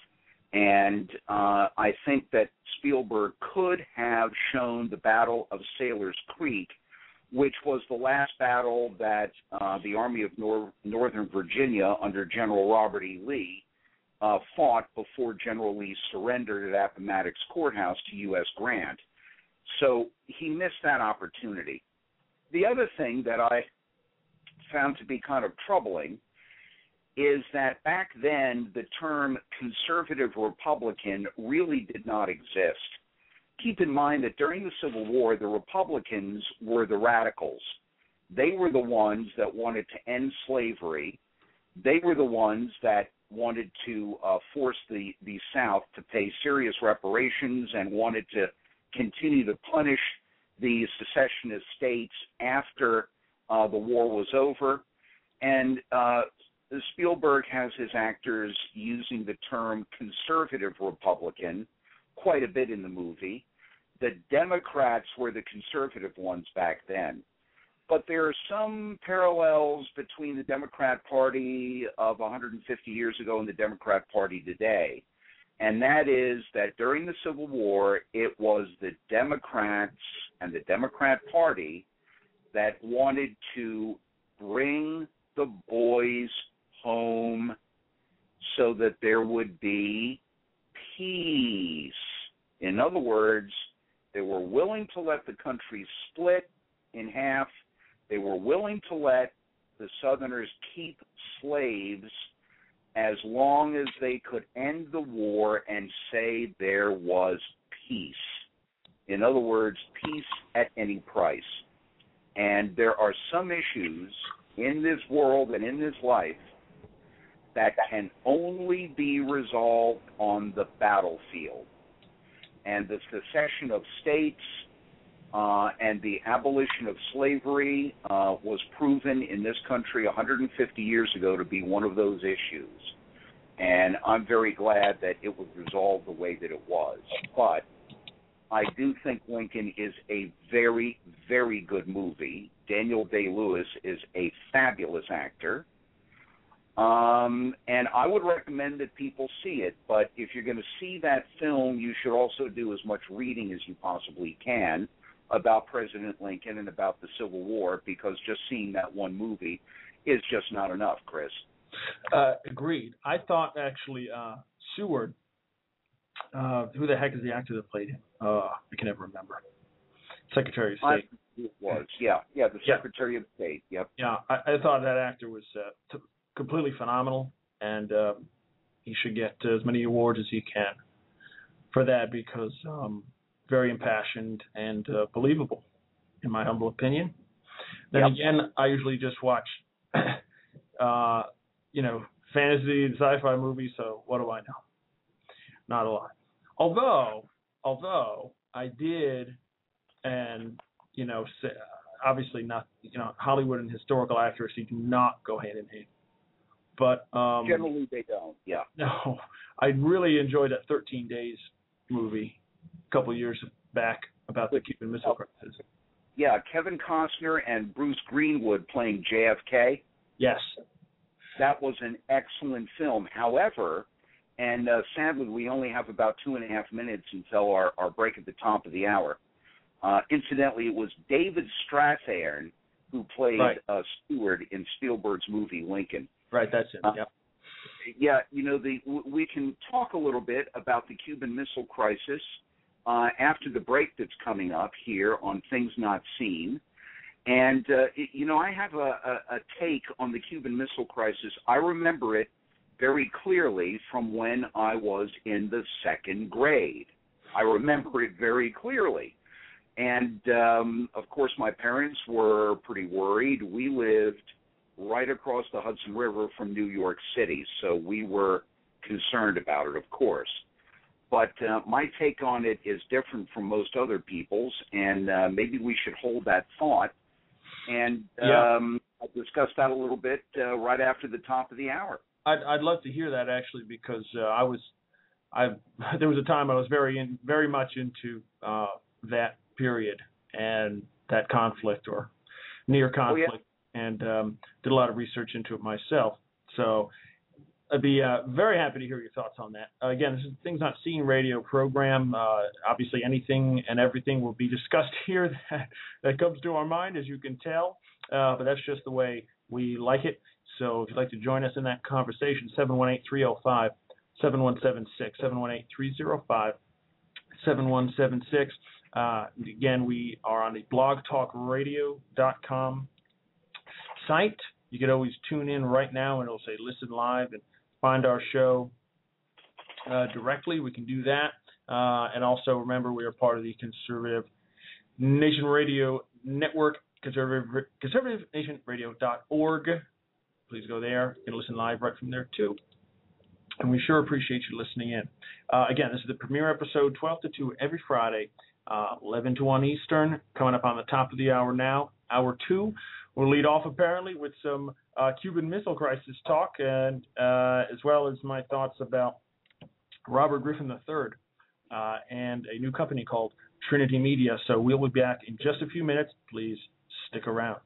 And I think that Spielberg could have shown the Battle of Sailor's Creek, which was the last battle that the Army of Northern Virginia under General Robert E. Lee fought before General Lee surrendered at Appomattox Courthouse to U.S. Grant. So he missed that opportunity. The other thing that I found to be kind of troubling is that back then the term conservative Republican really did not exist. keep in mind that during the Civil War, the Republicans were the radicals. They were the ones that wanted to end slavery. They were the ones that wanted to force the South to pay serious reparations and wanted to continue to punish the secessionist states after the war was over. And Spielberg has his actors using the term conservative Republican quite a bit in the movie. The Democrats were the conservative ones back then. But there are some parallels between the Democrat Party of 150 years ago and the Democrat Party today. And that is that during the Civil War, it was the Democrats and the Democrat Party that wanted to bring the boys home so that there would be peace. In other words, they were willing to let the country split in half. They were willing to let the Southerners keep slaves as long as they could end the war and say there was peace. In other words, peace at any price. And there are some issues in this world and in this life that can only be resolved on the battlefield. And the secession of states and the abolition of slavery was proven in this country 150 years ago to be one of those issues. And I'm very glad that it was resolved the way that it was. But I do think Lincoln is a very, very good movie. Daniel Day-Lewis is a fabulous actor. And I would recommend that people see it, but if you're going to see that film, you should also do as much reading as you possibly can about President Lincoln and about the Civil War, because just seeing that one movie is just not enough, Chris. Agreed. I thought actually Seward, who the heck is the actor that played him? I can never remember. Secretary of State. It was, the Secretary of State, yep. Yeah, I thought that actor was completely phenomenal, and he should get as many awards as he can for that, because very impassioned and believable, in my humble opinion. Then again, I usually just watch, fantasy and sci-fi movies, so what do I know? Not a lot. Although I did, and, obviously not, Hollywood and historical accuracy do not go hand in hand. But generally they don't, yeah. No, I really enjoyed that 13 Days movie a couple of years back about the Cuban Missile Crisis. Yeah, Kevin Costner and Bruce Greenwood playing JFK. Yes. That was an excellent film. However, and sadly we only have about 2.5 minutes until our break at the top of the hour. Incidentally, it was David Strathairn who played Stewart in Spielberg's movie Lincoln. Right, that's it. Yeah, we can talk a little bit about the Cuban Missile Crisis after the break that's coming up here on Things Not Seen. And, I have a take on the Cuban Missile Crisis. I remember it very clearly from when I was in the second grade. I remember it very clearly. And, of course, my parents were pretty worried. We lived right across the Hudson River from New York City, so we were concerned about it, of course. But my take on it is different from most other people's, and maybe we should hold that thought and I'll discuss that a little bit right after the top of the hour. I'd love to hear that, actually, because there was a time I was very much into that period and that conflict or near conflict, and did a lot of research into it myself. So I'd be very happy to hear your thoughts on that. Again, this is Things Not Seen radio program. Obviously, anything and everything will be discussed here that comes to our mind, as you can tell. But that's just the way we like it. So if you'd like to join us in that conversation, 718-305-7176, 718-305-7176. Again, we are on the blogtalkradio.com site. You could always tune in right now, and it'll say listen live and find our show directly. We can do that. And also remember, we are part of the Conservative Nation Radio Network, conservativenationradio.org. Please go there. You can listen live right from there, too. And we sure appreciate you listening in. Again, this is the premiere episode, 12 to 2, every Friday, 11 to 1 Eastern, coming up on the top of the hour now. Hour 2, we'll lead off, apparently, with some Cuban Missile Crisis talk, and as well as my thoughts about Robert Griffin III and a new company called Trinity Media. So we'll be back in just a few minutes. Please stick around.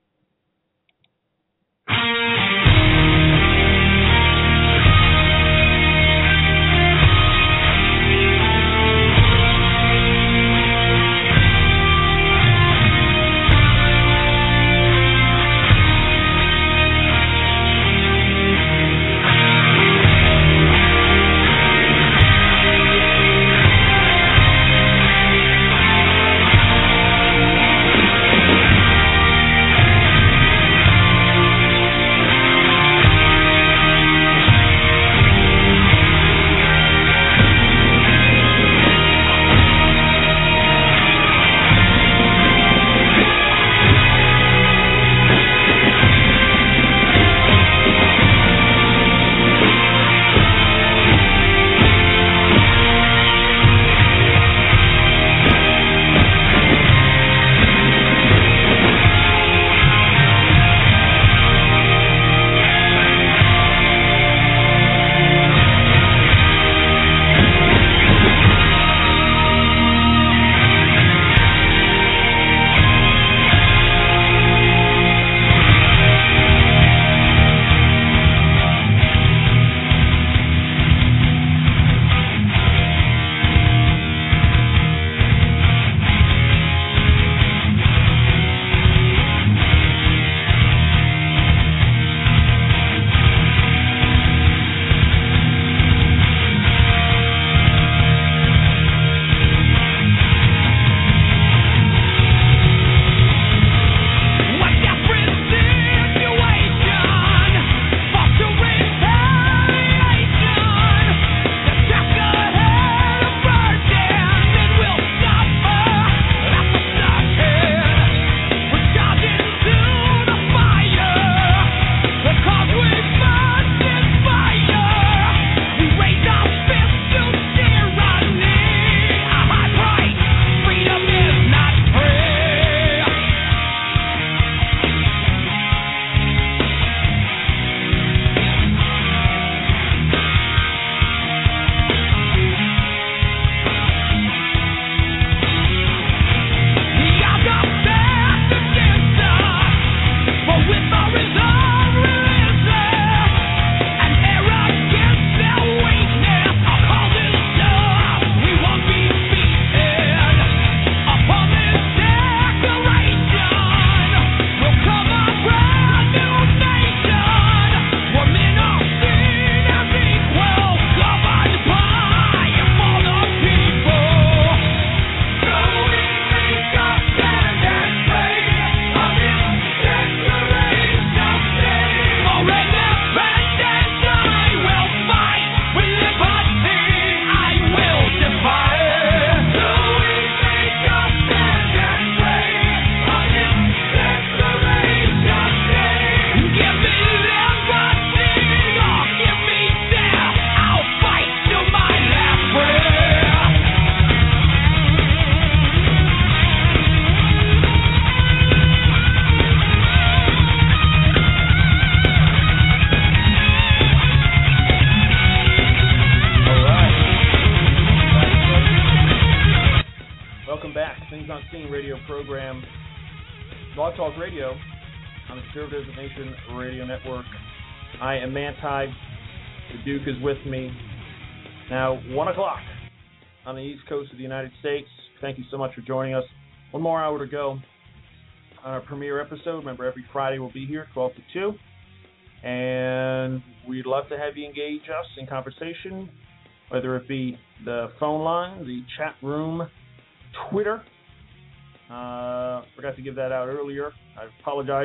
program, Blog Talk Radio, on the Conservative Nation Radio Network. I am Manti. The Duke is with me. Now, 1 o'clock on the East Coast of the United States. Thank you so much for joining us. One more hour to go on our premiere episode. Remember, every Friday we'll be here, 12 to 2. And we'd love to have you engage us in conversation, whether it be the phone line, the chat room, Twitter. Forgot to give that out earlier. I apologize.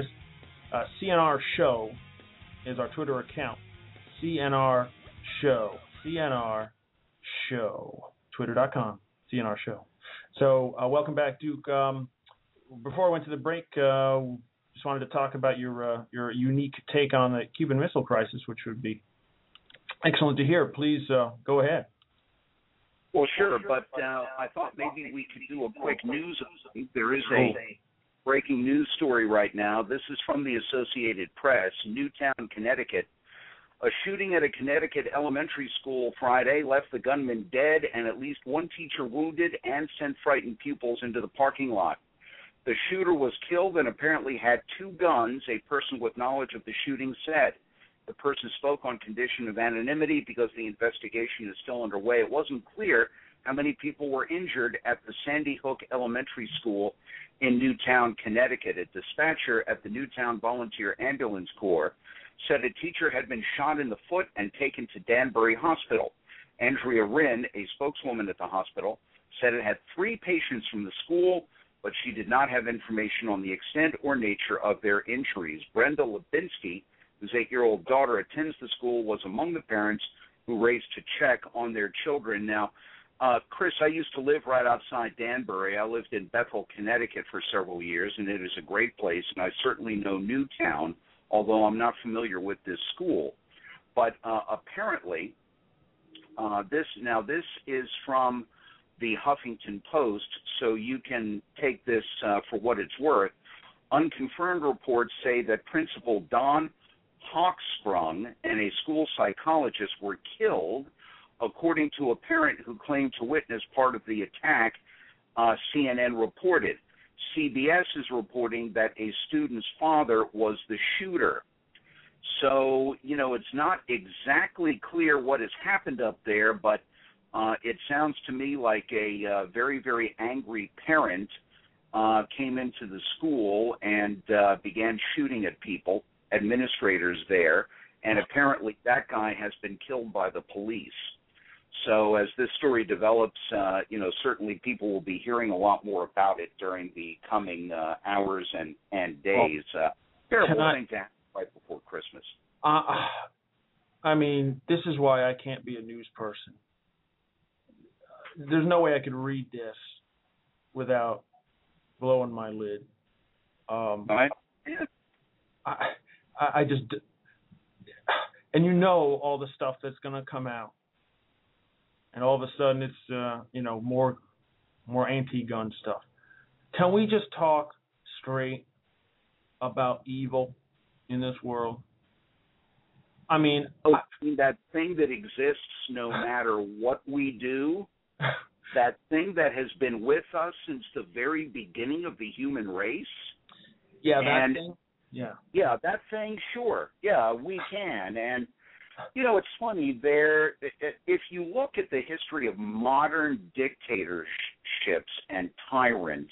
CNR Show is our Twitter account. CNR Show. CNR Show. Twitter.com, CNR Show. So welcome back, Duke. Before I went to the break, just wanted to talk about your unique take on the Cuban Missile Crisis, which would be excellent to hear. Please go ahead. Well, sure, but I thought maybe we could do a quick news update. There is a breaking news story right now. This is from the Associated Press, Newtown, Connecticut. A shooting at a Connecticut elementary school Friday left the gunman dead and at least one teacher wounded and sent frightened pupils into the parking lot. The shooter was killed and apparently had two guns, a person with knowledge of the shooting said. The person spoke on condition of anonymity because the investigation is still underway. It wasn't clear how many people were injured at the Sandy Hook Elementary School in Newtown, Connecticut. A dispatcher at the Newtown Volunteer Ambulance Corps said a teacher had been shot in the foot and taken to Danbury Hospital. Andrea Rinn, a spokeswoman at the hospital, said it had 3 patients from the school, but she did not have information on the extent or nature of their injuries. Brenda Lebinsky, whose 8-year-old daughter attends the school, was among the parents who raced to check on their children. Now, Chris, I used to live right outside Danbury. I lived in Bethel, Connecticut for several years, and it is a great place, and I certainly know Newtown, although I'm not familiar with this school. But apparently, this is from the Huffington Post, so you can take this for what it's worth. Unconfirmed reports say that Principal Don Hawksprung and a school psychologist were killed, according to a parent who claimed to witness part of the attack, CNN reported. CBS is reporting that a student's father was the shooter. So, it's not exactly clear what has happened up there, but it sounds to me like a very, very angry parent came into the school and began shooting at people, administrators there, and apparently that guy has been killed by the police. So as this story develops, certainly people will be hearing a lot more about it during the coming hours and days. Terrible thing to happen right before Christmas. This is why I can't be a news person. There's no way I could read this without blowing my lid. I just, and all the stuff that's going to come out. And all of a sudden it's, more anti-gun stuff. Can we just talk straight about evil in this world? That thing that exists no matter what we do, that thing that has been with us since the very beginning of the human race. Yeah, that thing. Yeah. Yeah, that thing, sure. Yeah, we can. And, it's funny, if you look at the history of modern dictatorships and tyrants,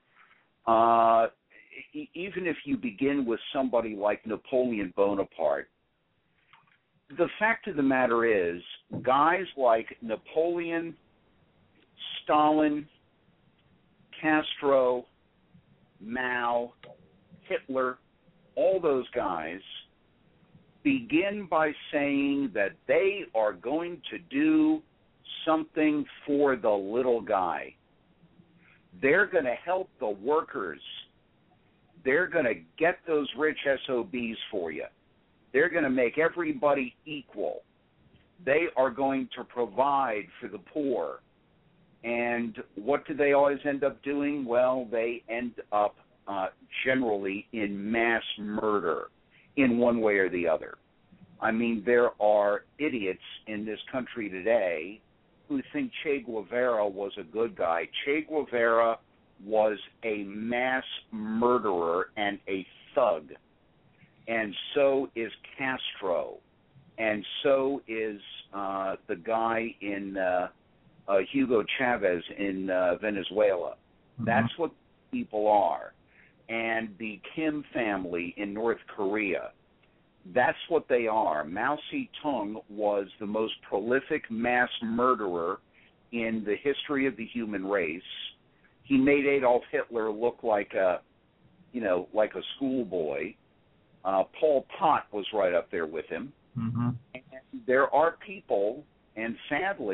even if you begin with somebody like Napoleon Bonaparte, the fact of the matter is, guys like Napoleon, Stalin, Castro, Mao, Hitler, all those guys begin by saying that they are going to do something for the little guy. They're going to help the workers. They're going to get those rich SOBs for you. They're going to make everybody equal. They are going to provide for the poor. And what do they always end up doing? Well, they end up generally in mass murder in one way or the other. There are idiots in this country today who think Che Guevara was a good guy. Che Guevara was a mass murderer and a thug. And so is Castro. And so is the guy in Hugo Chavez in Venezuela. Mm-hmm. That's what people are. And the Kim family in North Korea, that's what they are. Mao Zedong was the most prolific mass murderer in the history of the human race. He made Adolf Hitler look like a schoolboy. Pol Pot was right up there with him. Mm-hmm. And there are people, and sadly,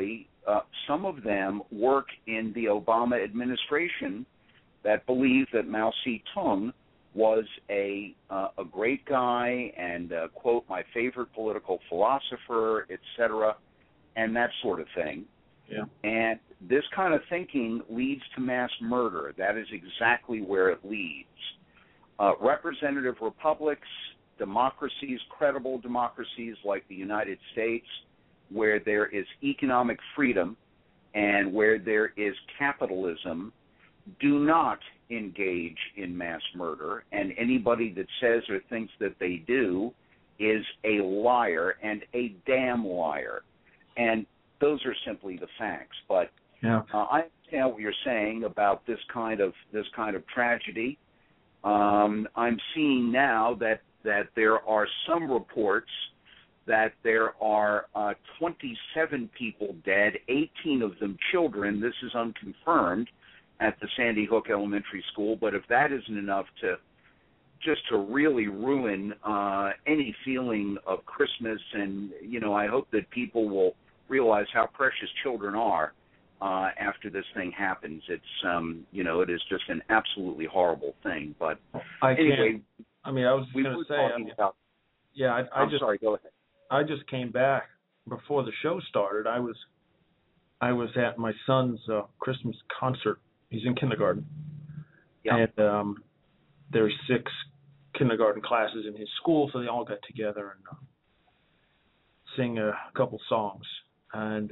some of them work in the Obama administration that believe that Mao Zedong was a great guy and, quote, my favorite political philosopher, etc., and that sort of thing. Yeah. And this kind of thinking leads to mass murder. That is exactly where it leads. Representative republics, democracies, credible democracies like the United States, where there is economic freedom and where there is capitalism, do not engage in mass murder, and anybody that says or thinks that they do is a liar, and a damn liar. And those are simply the facts. But yeah. I understand what you're saying about this kind of tragedy. I'm seeing now that there are some reports that there are 27 people dead, 18 of them children. This is unconfirmed at the Sandy Hook Elementary School. But if that isn't enough to really ruin any feeling of Christmas, and I hope that people will realize how precious children are after this thing happens. It's it is just an absolutely horrible thing. But anyway, I was going to say. I'm sorry. Go ahead. I just came back before the show started. I was at my son's Christmas concert. He's in kindergarten, and there's 6 kindergarten classes in his school, so they all got together and sing a couple songs. And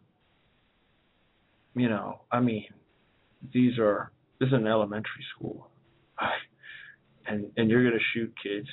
this is an elementary school, and you're going to shoot kids.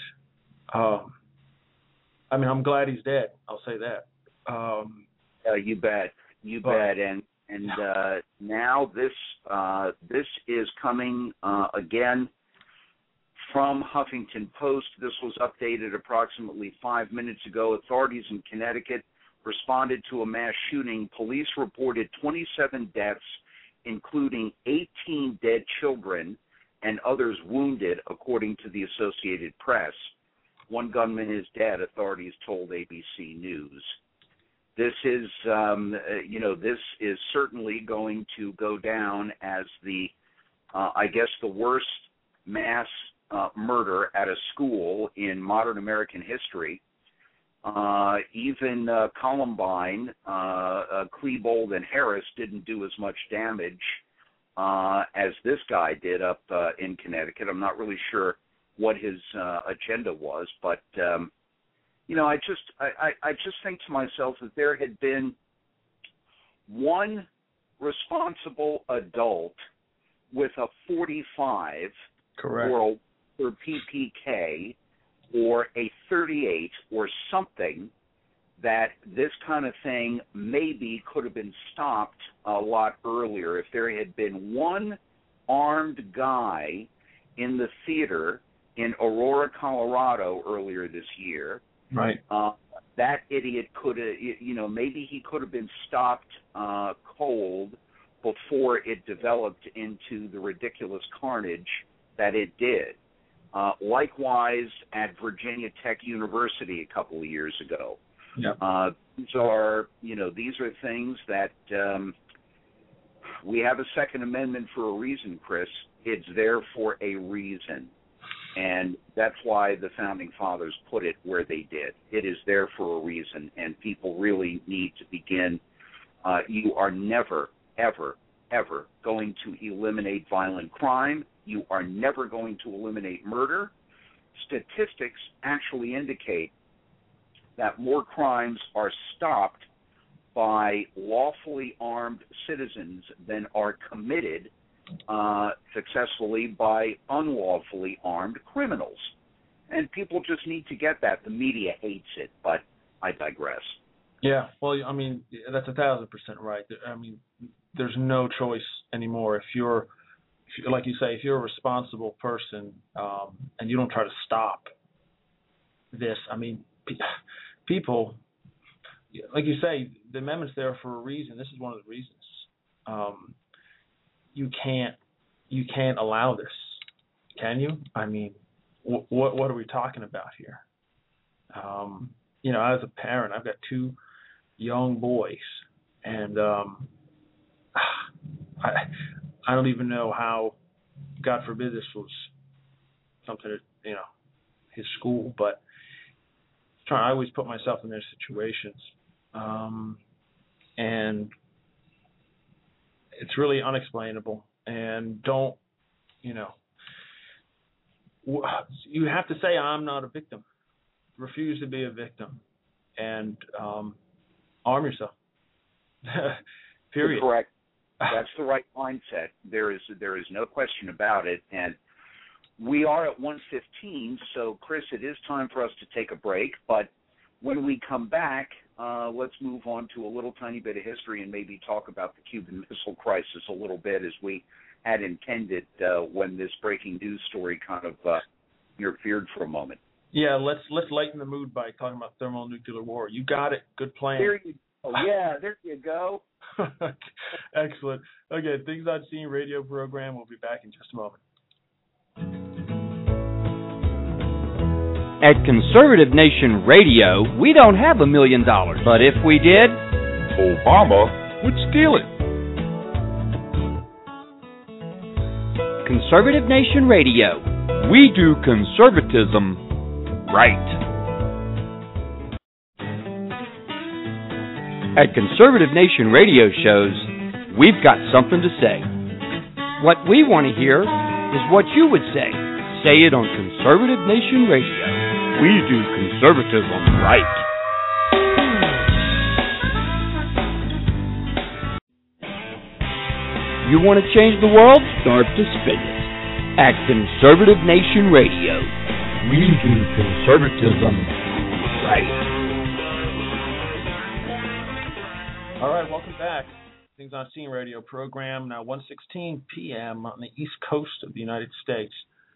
I'm glad he's dead. I'll say that. You bet. And now this is coming again from Huffington Post. This was updated approximately 5 minutes ago. Authorities in Connecticut responded to a mass shooting. Police reported 27 deaths, including 18 dead children and others wounded, according to the Associated Press. One gunman is dead, authorities told ABC News. This is, this is certainly going to go down as the worst mass murder at a school in modern American history. Even Columbine, Klebold, and Harris didn't do as much damage as this guy did up in Connecticut. I'm not really sure what his agenda was, but I just think to myself that there had been one responsible adult with a 45 correct, or PPK or a 38 or something, that this kind of thing maybe could have been stopped a lot earlier if there had been one armed guy in the theater in Aurora, Colorado earlier this year. Right. That idiot could have, maybe he could have been stopped cold before it developed into the ridiculous carnage that it did. Likewise, at Virginia Tech University a couple of years ago. Yep. These are things that we have a Second Amendment for a reason, Chris. It's there for a reason. And that's why the Founding Fathers put it where they did. It is there for a reason, and people really need to begin. You are never, ever, ever going to eliminate violent crime. You are never going to eliminate murder. Statistics actually indicate that more crimes are stopped by lawfully armed citizens than are committed successfully by unlawfully armed criminals. And people just need to get that. The media hates it, but I digress. Yeah, well, that's 1,000% right. There's no choice anymore. If you're like you say, if you're a responsible person and you don't try to stop this, people, like you say, the amendment's there for a reason. This is one of the reasons. You can't allow this, can you? What are we talking about here? As a parent, I've got 2 young boys, And I don't even know how, God forbid, this was something that, his school, but I always put myself in their situations. And it's really unexplainable. And you have to say, I'm not a victim. Refuse to be a victim. And arm yourself. Period. Correct. That's the right mindset. There is no question about it. And we are at 1:15, so Chris, it is time for us to take a break. But when we come back, let's move on to a little tiny bit of history and maybe talk about the Cuban Missile Crisis a little bit, as we had intended when this breaking news story kind of interfered for a moment. Yeah, let's lighten the mood by talking about thermonuclear war. You got it. Good plan. There you go. Yeah, there you go. Excellent. Okay, Things Unseen radio program. We'll be back in just a moment. At Conservative Nation Radio, we don't have $1 million, but if we did, Obama would steal it. Conservative Nation Radio. We do conservatism right. At Conservative Nation Radio shows, we've got something to say. What we want to hear is what you would say. Say it on Conservative Nation Radio. We do conservatism right. You want to change the world? Start to spin it. At Conservative Nation Radio. We do conservatism right. All right, welcome back. Things Unseen radio program, now 1:16 p.m. on the East Coast of the United States.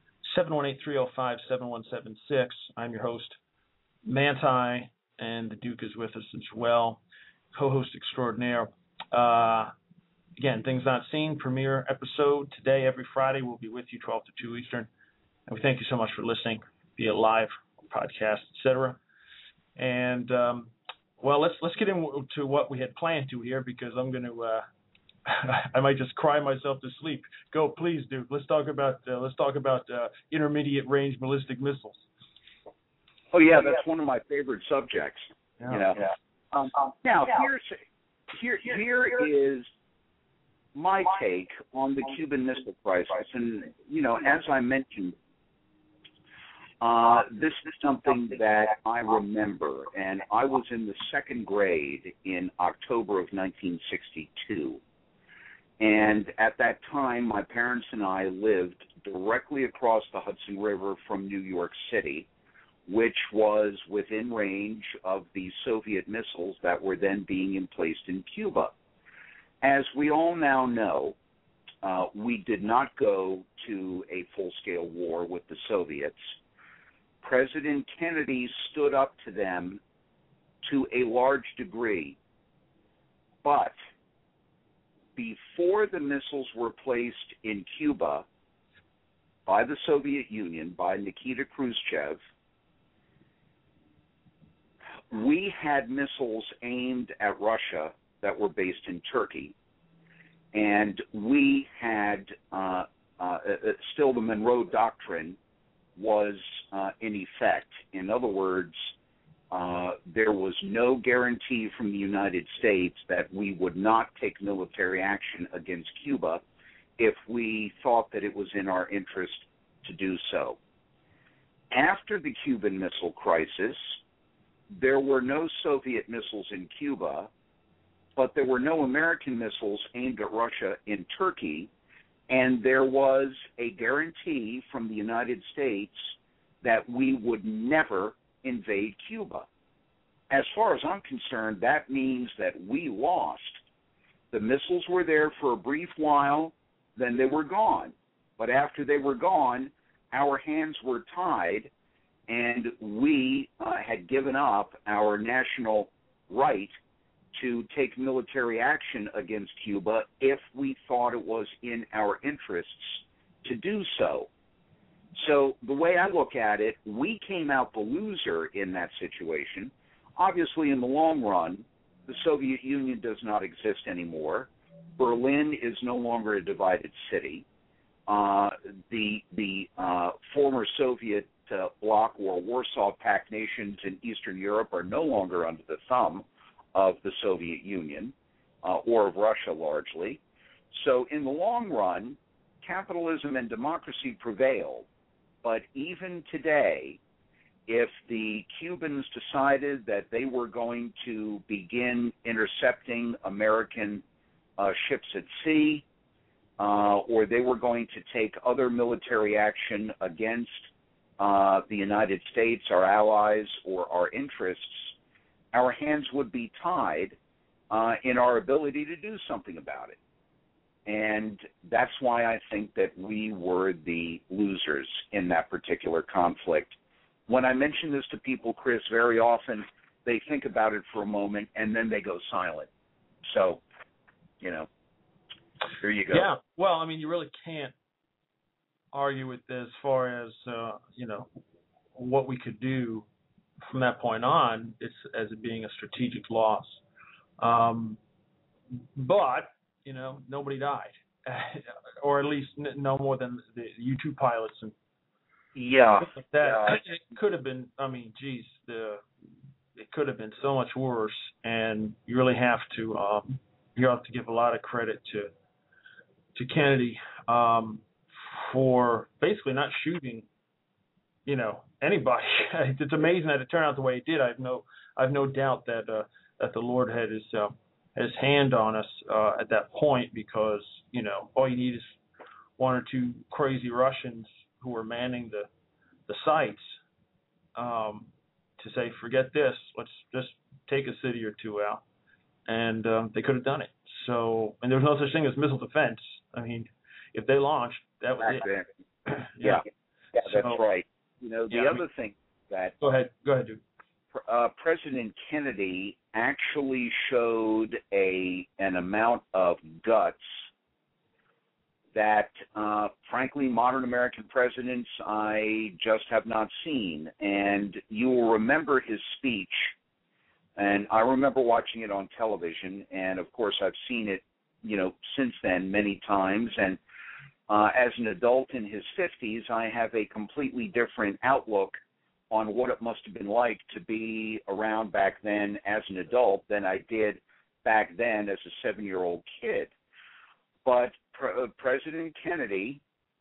718-305-7176. I'm your host, Manti, and the Duke is with us as well, co-host extraordinaire. Again, Things Not Seen, premiere episode today, every Friday. We'll be with you 12 to 2 Eastern. And we thank you so much for listening via live, podcast, etc. And, let's get into what we had planned to here, because I'm going to I might just cry myself to sleep. Go, please, Duke. Let's talk about intermediate range ballistic missiles. Oh yeah, that's one of my favorite subjects. Yeah. Now here is my take on the Cuban Missile Crisis, and as I mentioned, this is something that I remember, and I was in the second grade in October of 1962. And at that time, my parents and I lived directly across the Hudson River from New York City, which was within range of the Soviet missiles that were then being emplaced in Cuba. As we all now know, we did not go to a full-scale war with the Soviets. President Kennedy stood up to them to a large degree, but before the missiles were placed in Cuba by the Soviet Union, by Nikita Khrushchev, we had missiles aimed at Russia that were based in Turkey. And we had, still the Monroe Doctrine was in effect. In other words, there was no guarantee from the United States that we would not take military action against Cuba if we thought that it was in our interest to do so. After the Cuban Missile Crisis, there were no Soviet missiles in Cuba, but there were no American missiles aimed at Russia in Turkey, and there was a guarantee from the United States that we would never invade Cuba. As far as I'm concerned, that means that we lost. The missiles were there for a brief while, then they were gone. But after they were gone, our hands were tied, and we had given up our national right to take military action against Cuba if we thought it was in our interests to do so. So the way I look at it, we came out the loser in that situation. Obviously, in the long run, The Soviet Union does not exist anymore. Berlin is no longer a divided city. The former Soviet bloc or Warsaw Pact nations in Eastern Europe are no longer under the thumb of the Soviet Union or of Russia largely. So in the long run, capitalism and democracy prevailed. But even today, if the Cubans decided that they were going to begin intercepting American ships at sea, or they were going to take other military action against the United States, our allies, or our interests, our hands would be tied in our ability to do something about it. And that's why I think that we were the losers in that particular conflict. When I mention this to people, Chris, very often they think about it for a moment and then they go silent. So, here you go. Yeah. Well, I mean, you really can't argue with this as far as, what we could do from that point on as it being a strategic loss. But, nobody died, or at least no more than the U-2 pilots and like that. It could have been, it could have been so much worse, and you really have to give a lot of credit to Kennedy for basically not shooting, anybody. It's amazing that it turned out the way it did. I've no doubt that the Lord had his hand on us at that point, because all you need is one or two crazy Russians who were manning the sites to say, forget this, let's just take a city or two out, and they could have done it. So, and there's no such thing as missile defense. I mean, if they launched, that was it. Yeah, that's right. Other thing that go ahead, dude. President Kennedy actually showed an amount of guts that, frankly, modern American presidents I just have not seen. And you will remember his speech, and I remember watching it on television, and of course I've seen it, since then many times. And as an adult in his 50s, I have a completely different outlook on what it must have been like to be around back then as an adult than I did back then as a 7-year-old kid. But President Kennedy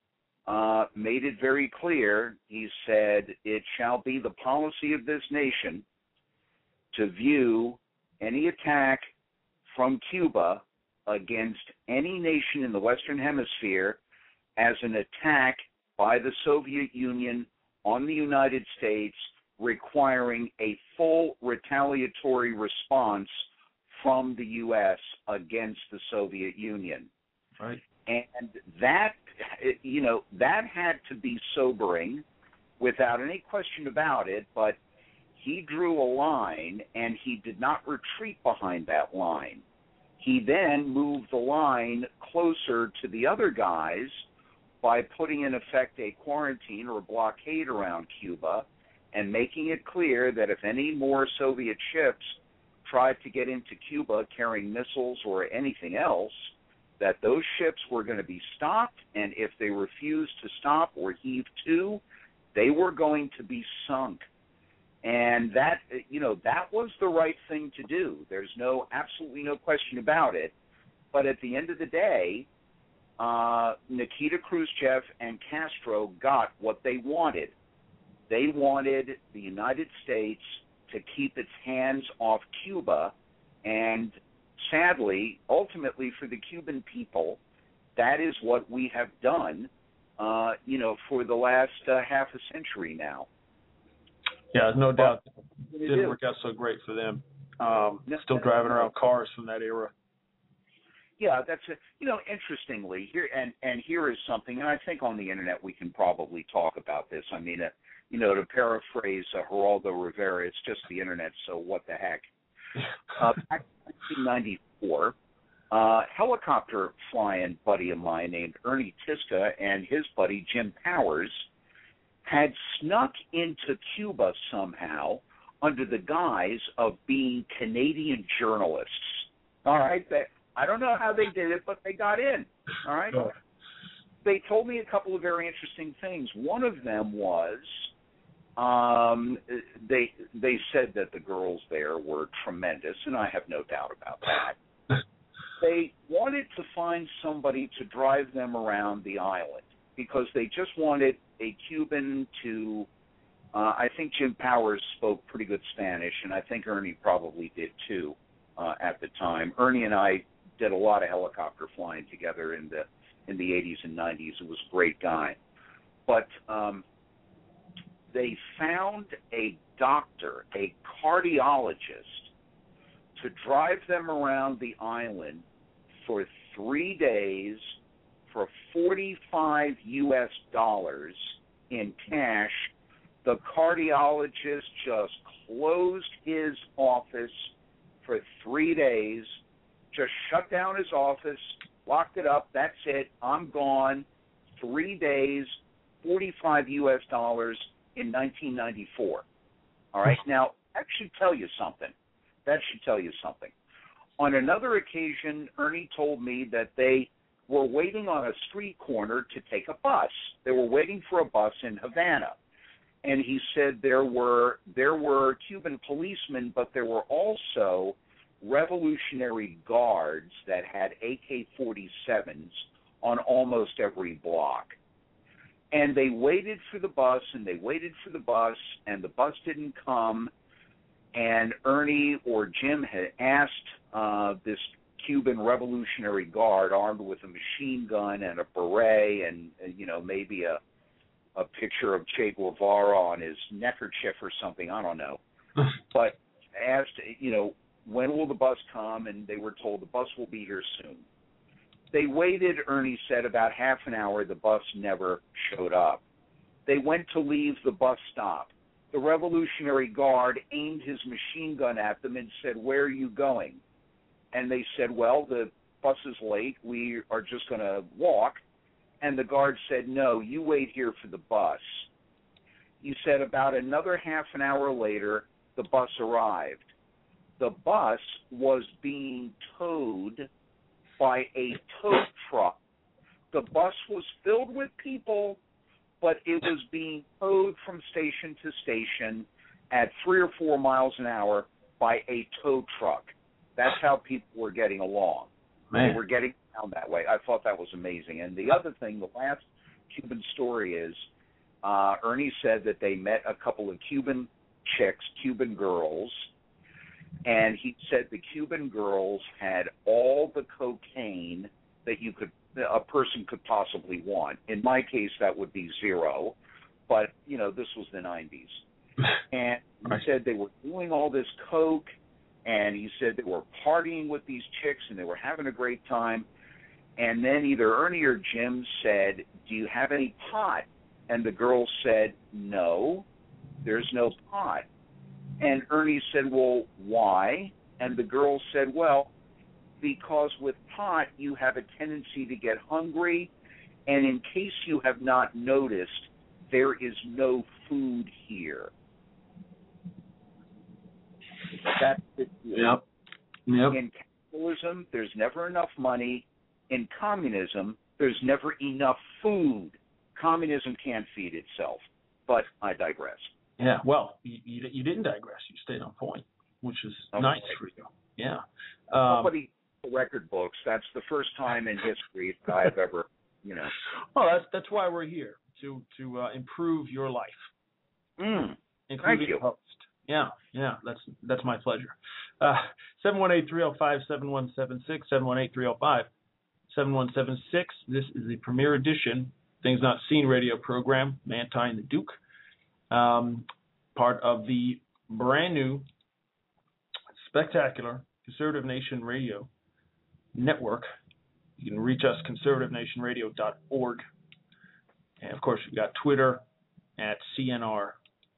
made it very clear. He said, it shall be the policy of this nation to view any attack from Cuba against any nation in the Western Hemisphere as an attack by the Soviet Union on the United States, requiring a full retaliatory response from the U.S. against the Soviet Union. Right. And that, that had to be sobering without any question about it, but he drew a line, and he did not retreat behind that line. He then moved the line closer to the other guys by putting in effect a quarantine or a blockade around Cuba and making it clear that if any more Soviet ships tried to get into Cuba carrying missiles or anything else, that those ships were going to be stopped, and if they refused to stop or heave to, they were going to be sunk. And that, that was the right thing to do. There's absolutely no question about it. But at the end of the day, Nikita Khrushchev and Castro got what they wanted. They wanted the United States to keep its hands off Cuba, and sadly, ultimately for the Cuban people, that is what we have done, for the last half a century now. Yeah, no doubt. It didn't work out so great for them. Still driving around cars from that era. Yeah, that's interestingly here, and here is something, and I think on the internet we can probably talk about this. I mean, to paraphrase Geraldo Rivera, it's just the internet, so what the heck. Back in 1994, helicopter flying buddy of mine named Ernie Tiska and his buddy Jim Powers had snuck into Cuba somehow under the guise of being Canadian journalists. All right? I don't know how they did it, but they got in. All right? Oh. They told me a couple of very interesting things. One of them was they said that the girls there were tremendous, and I have no doubt about that. They wanted to find somebody to drive them around the island because they just wanted a Cuban to I think Jim Powers spoke pretty good Spanish, and I think Ernie probably did too at the time. Ernie and I did a lot of helicopter flying together in the 80s and 90s. It was a great guy. But they found a doctor, a cardiologist, to drive them around the island for 3 days for $45 in cash. The cardiologist just closed his office for 3 days, just shut down his office, locked it up. That's it. I'm gone. 3 days, $45 in 1994. All right. Now, that should tell you something. On another occasion, Ernie told me that they were waiting on a street corner to take a bus. They were waiting for a bus in Havana. And he said there were Cuban policemen, but there were also Revolutionary Guards that had AK-47s on almost every block. And they waited for the bus, and the bus didn't come. And Ernie or Jim had asked this Cuban Revolutionary Guard, armed with a machine gun and a beret and maybe a picture of Che Guevara on his neckerchief or something, I don't know. But asked, when will the bus come? And they were told the bus will be here soon. They waited, Ernie said, about half an hour. The bus never showed up. They went to leave the bus stop. The Revolutionary Guard aimed his machine gun at them and said, "Where are you going?" And they said, "Well, the bus is late. We are just going to walk." And the guard said, "No, you wait here for the bus." He said about another half an hour later, the bus arrived. The bus was being towed by a tow truck. The bus was filled with people, but it was being towed from station to station at 3 or 4 miles an hour by a tow truck. That's how people were getting along. Man. They were getting around that way. I thought that was amazing. And the other thing, the last Cuban story is, Ernie said that they met a couple of Cuban chicks, Cuban girls, and he said the Cuban girls had all the cocaine that a person could possibly want. In my case, that would be zero, but, this was the 90s. And he said they were doing all this coke, and he said they were partying with these chicks, and they were having a great time. And then either Ernie or Jim said, "Do you have any pot?" And the girl said, "No, there's no pot." And Ernie said, "Well, why?" And the girl said, "Well, because with pot, you have a tendency to get hungry, and in case you have not noticed, there is no food here." That's the deal. Yep. In capitalism, there's never enough money. In communism, there's never enough food. Communism can't feed itself. But I digress. Yeah, well, you didn't digress. You stayed on point, which is nice for you. Yeah. Nobody record books. That's the first time in history that I've ever, Well, that's why we're here, to improve your life. Thank you. Host. Yeah, that's my pleasure. 718-305-7176, 718-305-7176. This is the premiere edition, Things Not Seen radio program, Manti and the Duke, part of the brand new, spectacular Conservative Nation Radio Network. You can reach us, conservativenationradio.org. And, of course, we've got Twitter at CNR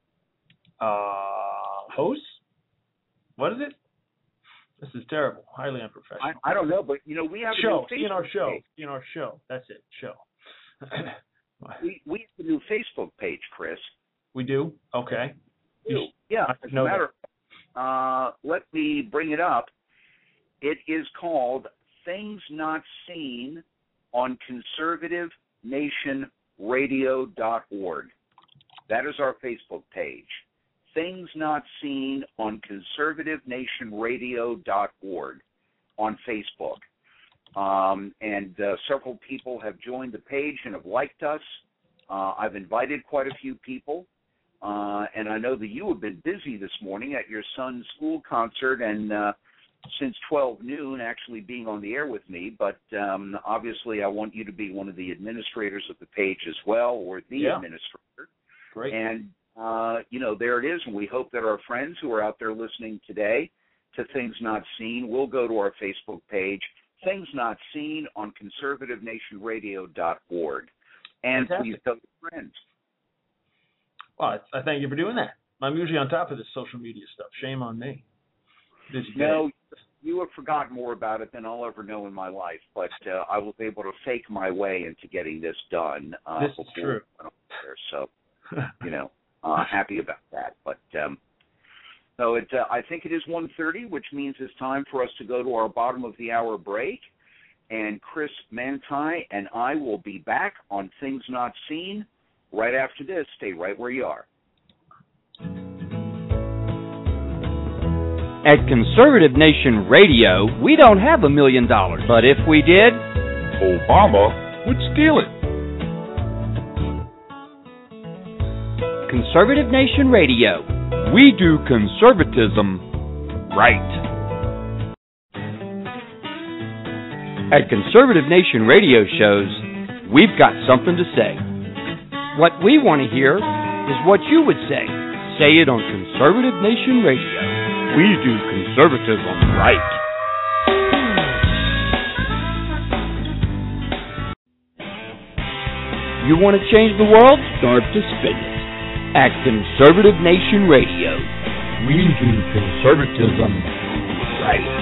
hosts. What is it? This is terrible. Highly unprofessional. I don't know, but, we have show. a new Facebook page. CNR show. That's it. Show. we have a new Facebook page, Chris. We do? Okay. do. Yeah, as a matter let me bring it up. It is called Things Not Seen on conservativenationradio.org. That is our Facebook page. Things Not Seen on conservativenationradio.org on Facebook. And several people have joined the page and have liked us. I've invited quite a few people. And I know that you have been busy this morning at your son's school concert and since 12 noon actually being on the air with me. But obviously I want you to be one of the administrators of the page as well, or the administrator. Great. And, there it is. And we hope that our friends who are out there listening today to Things Not Seen will go to our Facebook page, Things Not Seen on conservativenationradio.org. And please tell your friends. Well, I thank you for doing that. I'm usually on top of this social media stuff. Shame on me. No, you have forgotten more about it than I'll ever know in my life, but I was able to fake my way into getting this done. This is true. So, happy about that. But so I think it is 1:30, which means it's time for us to go to our bottom of the hour break. And Chris Manti and I will be back on Things Not Seen right after this. Stay right where you are. At Conservative Nation Radio, we don't have $1 million, but if we did, Obama would steal it. Conservative Nation Radio. We do conservatism right. At Conservative Nation Radio shows, we've got something to say. What we want to hear is what you would say. Say it on Conservative Nation Radio. We do conservatism right. You want to change the world? Start to spin it. At Conservative Nation Radio. We do conservatism right.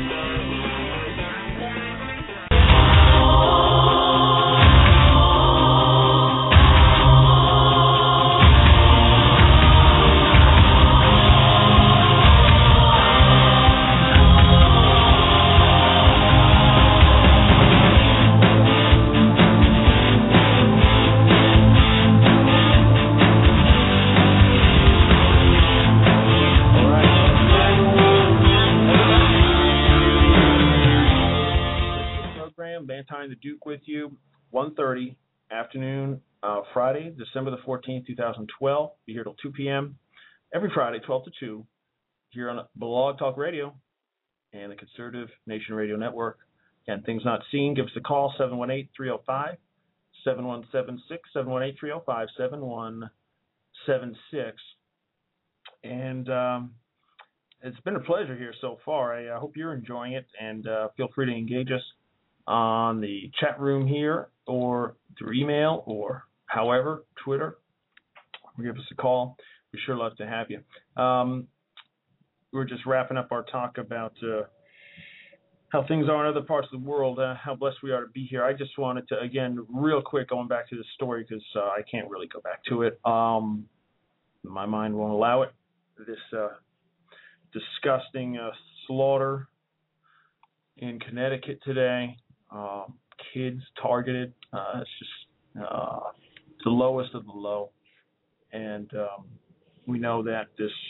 The Duke with you, 1:30 afternoon, Friday, December the 14th, 2012. Be here till 2 p.m. every Friday, 12 to 2, here on Blog Talk Radio and the Conservative Nation Radio Network. Again, Things Not Seen. Give us a call, 718-305-7176, 718-305-7176. And it's been a pleasure here so far. I hope you're enjoying it, and feel free to engage us on the chat room here or through email or however, Twitter. Give us a call. We sure love to have you. We're just wrapping up our talk about how things are in other parts of the world, how blessed we are to be here. I just wanted to, again, real quick, going back to the story because I can't really go back to it. My mind won't allow it. This disgusting slaughter in Connecticut today. Kids targeted. It's just the lowest of the low, and we know that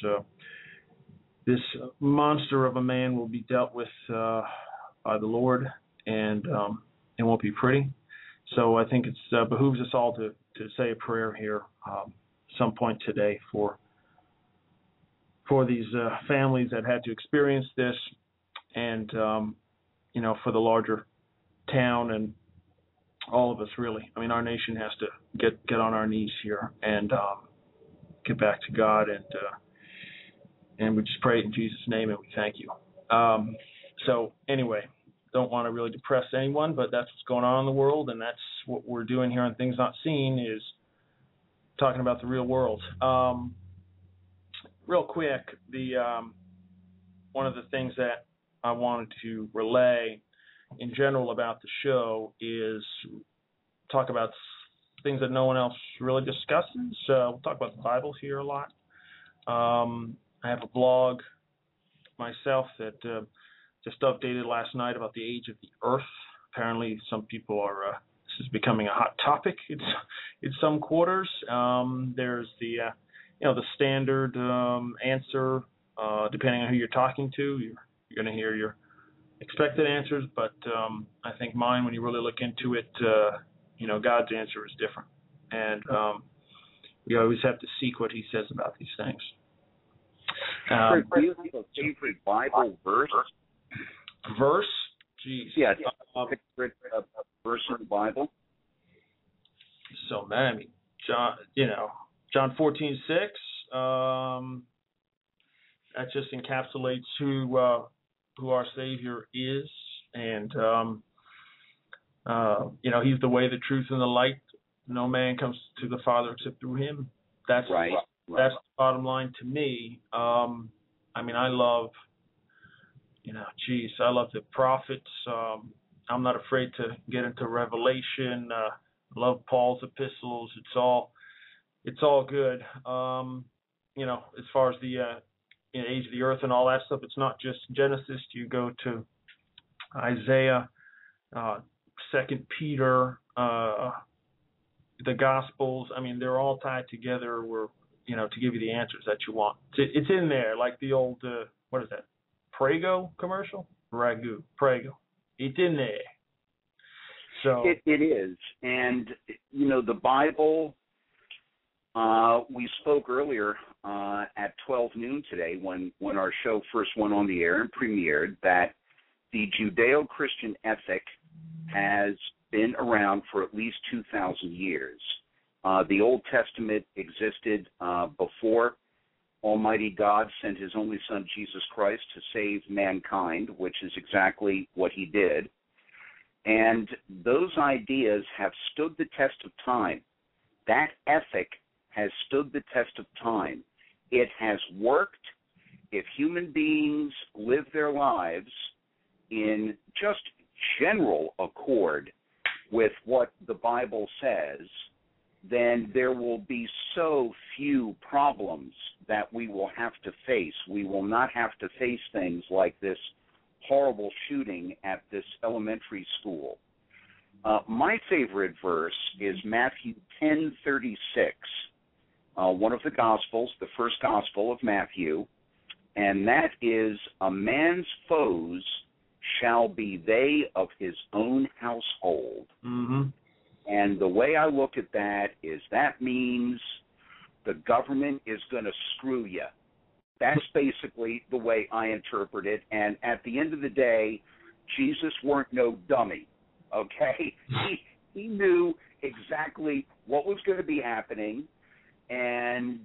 this monster of a man will be dealt with by the Lord, and it won't be pretty. So I think it behooves us all to say a prayer here some point today for these families that had to experience this, and for the larger town and all of us, really. I mean, our nation has to get on our knees here and get back to God, and we just pray it in Jesus' name, and we thank you. So anyway, don't want to really depress anyone, but that's what's going on in the world, and that's what we're doing here on Things Not Seen, is talking about the real world. Real quick, one of the things that I wanted to relay in general about the show is talk about things that no one else really discusses. We'll talk about the Bible here a lot. I have a blog myself that just updated last night about the age of the Earth. Apparently, some people are. This is becoming a hot topic. It's some quarters. There's the the standard answer. Depending on who you're talking to, you're going to hear your expected answers. But I think mine, when you really look into it, God's answer is different, and we always have to seek what He says about these things. Do you have a favorite Bible verse? Verse? Jeez. Yeah, favorite verse in the Bible? So, man, I mean, John 14:6. That just encapsulates who our Savior is, and He's the way, the truth, and the light. No man comes to the Father except through Him. That's right. That's the bottom line to me. I love, I love the prophets. I'm not afraid to get into Revelation. Love Paul's epistles. It's all good. As far as the age of the earth and all that stuff, it's not just Genesis. You go to Isaiah, 2 Peter, the Gospels. I mean, they're all tied together to give you the answers that you want. It's in there, like the old, what is that, Prego commercial? Ragu, Prego. It's in there. So it is. And, the Bible, we spoke earlier at 12 noon today when our show first went on the air and premiered that the Judeo-Christian ethic has been around for at least 2,000 years. The Old Testament existed before Almighty God sent His only Son, Jesus Christ, to save mankind, which is exactly what He did. And those ideas have stood the test of time. That ethic has stood the test of time. It has worked. If human beings live their lives in just general accord with what the Bible says, then there will be so few problems that we will have to face. We will not have to face things like this horrible shooting at this elementary school. My favorite verse is Matthew 10:36, one of the Gospels, the first Gospel of Matthew, and that is, "A man's foes shall be they of his own household." Mm-hmm. And the way I look at that is that means the government is going to screw you. That's basically the way I interpret it. And at the end of the day, Jesus weren't no dummy, okay? He knew exactly what was going to be happening. And,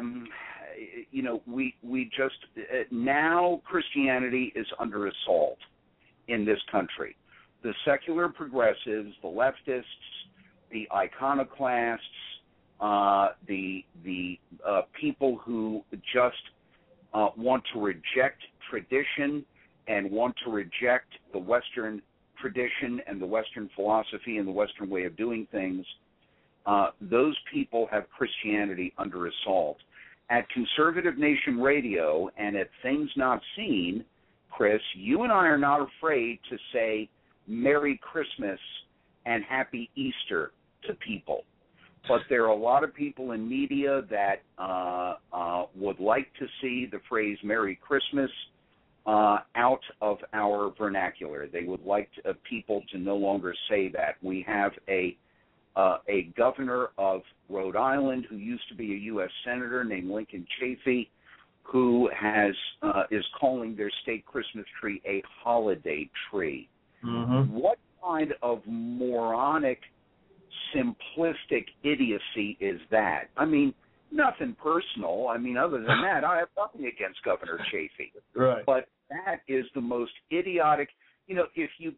we just, now Christianity is under assault in this country. The secular progressives, the leftists, the iconoclasts, the people who just want to reject tradition and want to reject the Western tradition and the Western philosophy and the Western way of doing things, those people have Christianity under assault. At Conservative Nation Radio and at Things Not Seen, Chris, you and I are not afraid to say Merry Christmas and Happy Easter to people. But there are a lot of people in media that would like to see the phrase Merry Christmas out of our vernacular. They would like people to no longer say that. We have a governor of Rhode Island who used to be a U.S. senator named Lincoln Chafee, who is calling their state Christmas tree a holiday tree. Mm-hmm. What kind of moronic, simplistic idiocy is that? I mean, nothing personal. I mean, other than that, I have nothing against Governor Chafee. Right. But that is the most idiotic. If you've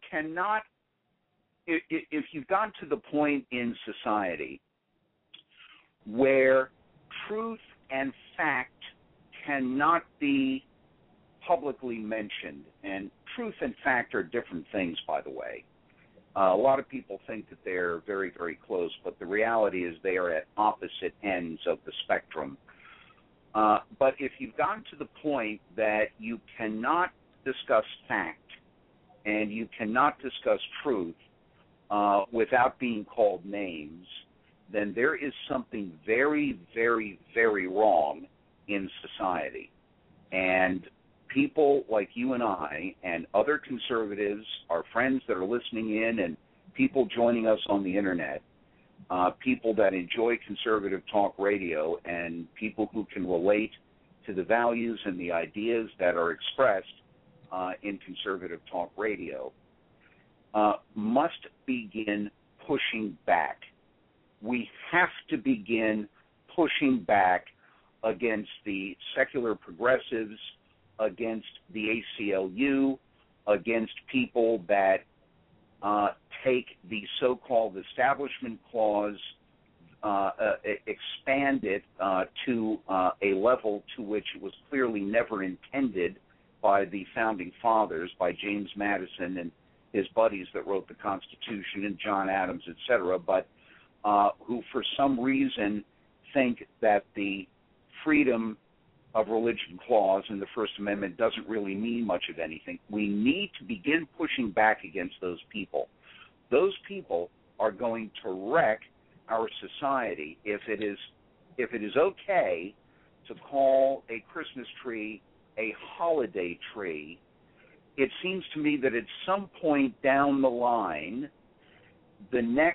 gotten to the point in society where truth and fact cannot be publicly mentioned, and truth and fact are different things, by the way. A lot of people think that they're very, very close, but the reality is they are at opposite ends of the spectrum. But if you've gotten to the point that you cannot discuss fact and you cannot discuss truth without being called names, then there is something very, very, very wrong in society. And people like you and I and other conservatives, our friends that are listening in and people joining us on the Internet, people that enjoy conservative talk radio and people who can relate to the values and the ideas that are expressed in conservative talk radio, must begin pushing back. We have to begin pushing back against the secular progressives, against the ACLU, against people that take the so-called Establishment Clause, expand it to a level to which it was clearly never intended by the Founding Fathers, by James Madison and his buddies that wrote the Constitution, and John Adams, etc., but who for some reason think that the freedom of religion clause in the First Amendment doesn't really mean much of anything. We need to begin pushing back against those people. Those people are going to wreck our society. If it is okay to call a Christmas tree a holiday tree, it seems to me that at some point down the line, the next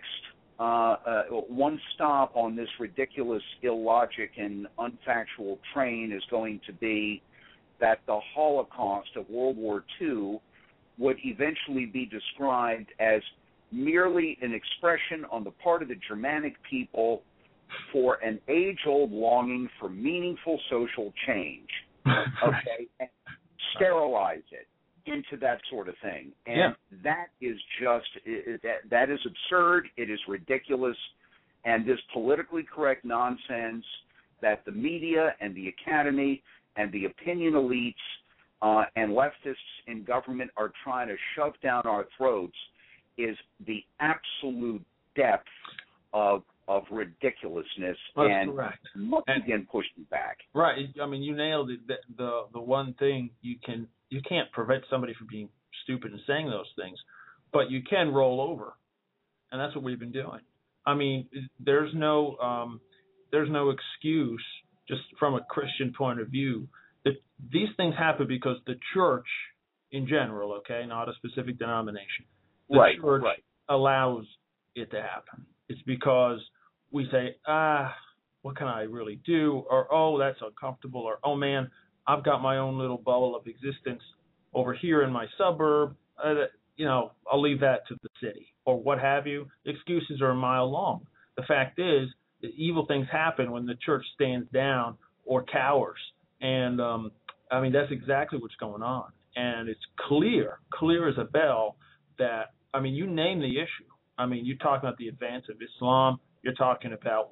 one stop on this ridiculous, illogic, and unfactual train is going to be that the Holocaust of World War II would eventually be described as merely an expression on the part of the Germanic people for an age-old longing for meaningful social change, okay, and sterilize it into that sort of thing. And that is just, that is absurd, it is ridiculous, and this politically correct nonsense that the media and the academy and the opinion elites and leftists in government are trying to shove down our throats is the absolute depth of ridiculousness. That's and correct. Must begin pushing back. Right. I mean, you nailed it. The one thing you can't prevent somebody from being stupid and saying those things, but you can roll over, and that's what we've been doing. I mean, there's no excuse, just from a Christian point of view, that these things happen because the church, in general, okay, not a specific denomination, the church allows it to happen. It's because we say, what can I really do? Or, oh, that's uncomfortable. Or, oh, man, I've got my own little bubble of existence over here in my suburb. I'll leave that to the city or what have you. Excuses are a mile long. The fact is that evil things happen when the church stands down or cowers. And, that's exactly what's going on. And it's clear as a bell that, you name the issue. You're talking about the advance of Islam. You're talking about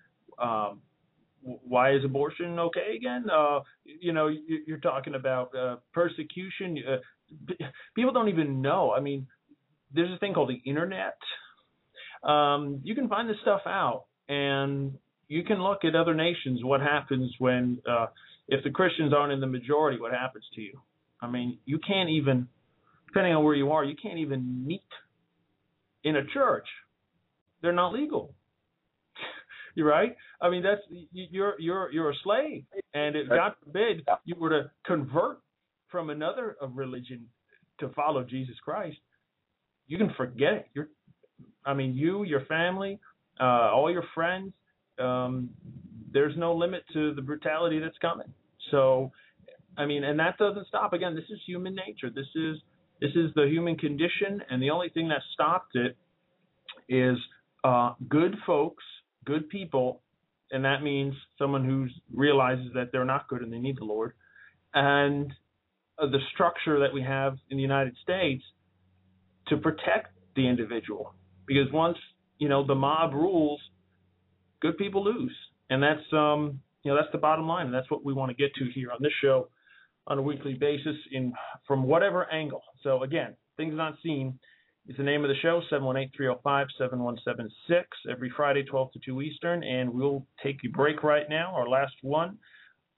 why is abortion okay again? You're talking about persecution. People don't even know. There's a thing called the internet. You can find this stuff out, and you can look at other nations. What happens when, if the Christians aren't in the majority? What happens to you? You can't even, depending on where you are, you can't even meet in a church. They're not legal. You're right. That's you're a slave, and if God forbid you were to convert from another religion to follow Jesus Christ, you can forget it. You, your family, all your friends. There's no limit to the brutality that's coming. So, and that doesn't stop. Again, this is human nature. This is the human condition, and the only thing that stopped it is good folks, good people, and that means someone who realizes that they're not good and they need the Lord, and the structure that we have in the United States to protect the individual. Because once, the mob rules, good people lose. And that's, that's the bottom line, and that's what we want to get to here on this show on a weekly basis from whatever angle. So, again, Things Not Seen is the name of the show, 718-305-7176, every Friday, 12 to 2 Eastern, and we'll take a break right now, our last one.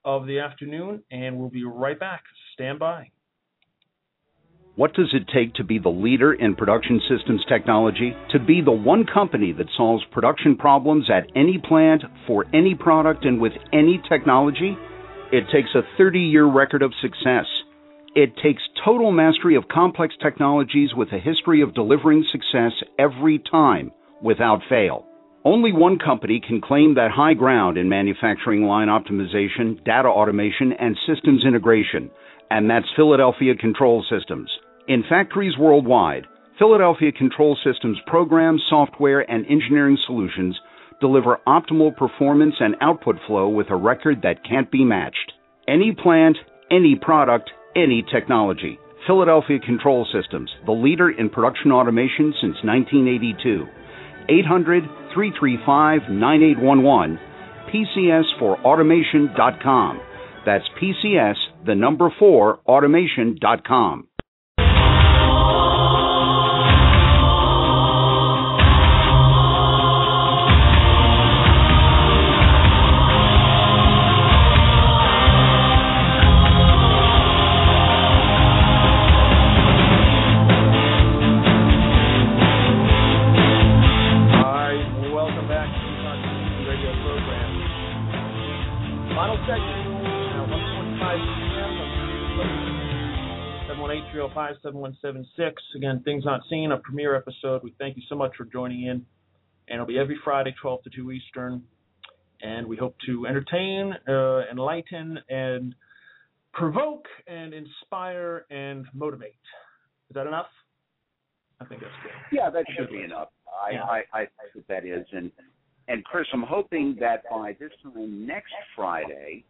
of the afternoon, and we'll be right back. Stand by. What does it take to be the leader in production systems technology? To be the one company that solves production problems at any plant, for any product, and with any technology? It takes a 30-year record of success. It takes total mastery of complex technologies with a history of delivering success every time, without fail. Only one company can claim that high ground in manufacturing line optimization, data automation, and systems integration, and that's Philadelphia Control Systems. In factories worldwide, Philadelphia Control Systems programs, software, and engineering solutions deliver optimal performance and output flow with a record that can't be matched. Any plant, any product, any technology. Philadelphia Control Systems, the leader in production automation since 1982. 800-335-9811, PCS4automation.com. That's PCS, the number 4, automation.com. Seven 7176. Again, Things Not Seen, a premiere episode. We thank you so much for joining in. And it'll be every Friday, 12 to 2 Eastern. And we hope to entertain, enlighten, and provoke, and inspire, and motivate. Is that enough? I think that's good. Yeah, that should be enough. I think that is. And Chris, I'm hoping that by this time next Friday,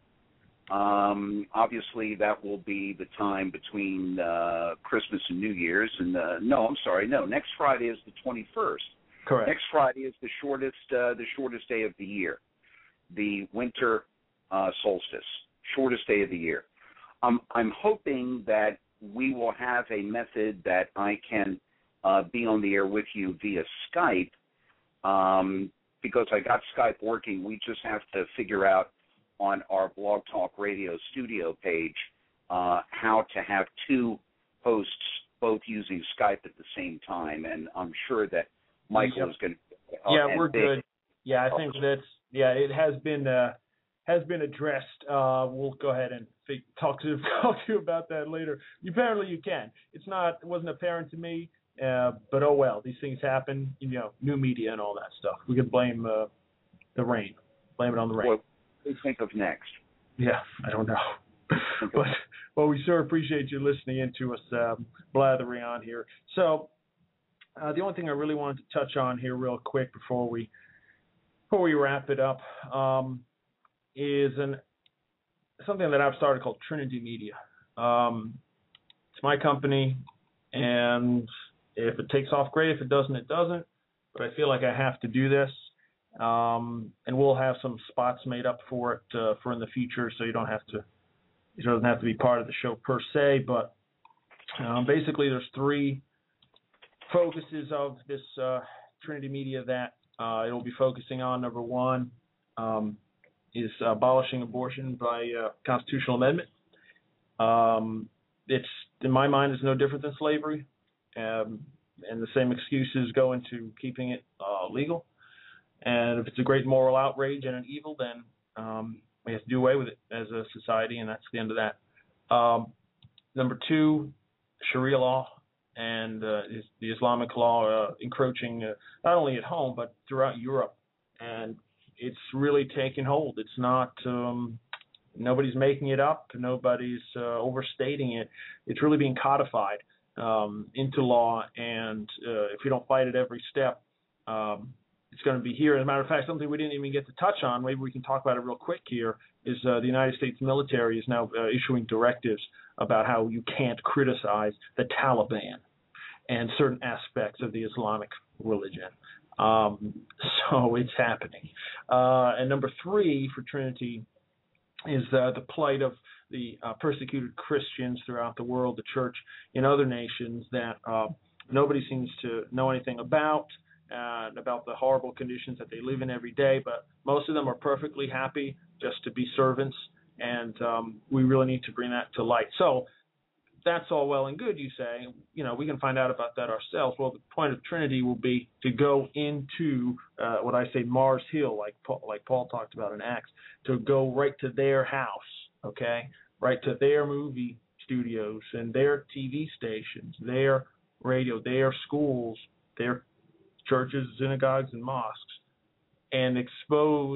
obviously that will be the time between Christmas and New Year's, and next Friday is the 21st. Correct. Next Friday is the shortest day of the year, the winter solstice, shortest day of the year. I'm hoping that we will have a method that I can be on the air with you via Skype, because I got Skype working. We just have to figure out on our Blog Talk Radio studio page how to have two hosts both using Skype at the same time, and I'm sure that Michael is going to. We're good. Yeah, I think it has been addressed. We'll go ahead and talk to you about that later. Apparently, you can. It wasn't apparent to me, but oh well. These things happen. New media and all that stuff. We can blame the rain. Blame it on the rain. What do you think of next? Yeah, I don't know. But we sure appreciate you listening in to us blathering on here. So the only thing I really wanted to touch on here real quick before we wrap it up is something that I've started called Trinity Media. It's my company, and if it takes off, great. If it doesn't, it doesn't. But I feel like I have to do this. And we'll have some spots made up for it for in the future, so it doesn't have to be part of the show per se. But basically, there's three focuses of this Trinity Media that it'll be focusing on. Number one is abolishing abortion by constitutional amendment. It's, in my mind, is no different than slavery, and the same excuses go into keeping it legal. And if it's a great moral outrage and an evil, then we have to do away with it as a society, and that's the end of that. Number two, Sharia law and the Islamic law encroaching not only at home but throughout Europe, and it's really taken hold. It's not nobody's making it up, nobody's overstating it. It's really being codified into law, and if you don't fight at every step, it's going to be here. As a matter of fact, something we didn't even get to touch on, maybe we can talk about it real quick here, is the United States military is now issuing directives about how you can't criticize the Taliban and certain aspects of the Islamic religion. So it's happening. And number three for Trinity is the plight of the persecuted Christians throughout the world, the church in other nations that nobody seems to know anything about the horrible conditions that they live in every day, but most of them are perfectly happy just to be servants And we really need to bring that to light. So that's all well and good, you say. We can find out about that ourselves. Well, the point of Trinity will be to go into what I say Mars Hill, like Paul talked about in Acts, to go right to their house, okay, right to their movie studios and their TV stations, their radio, their schools, their churches, synagogues, and mosques, and expose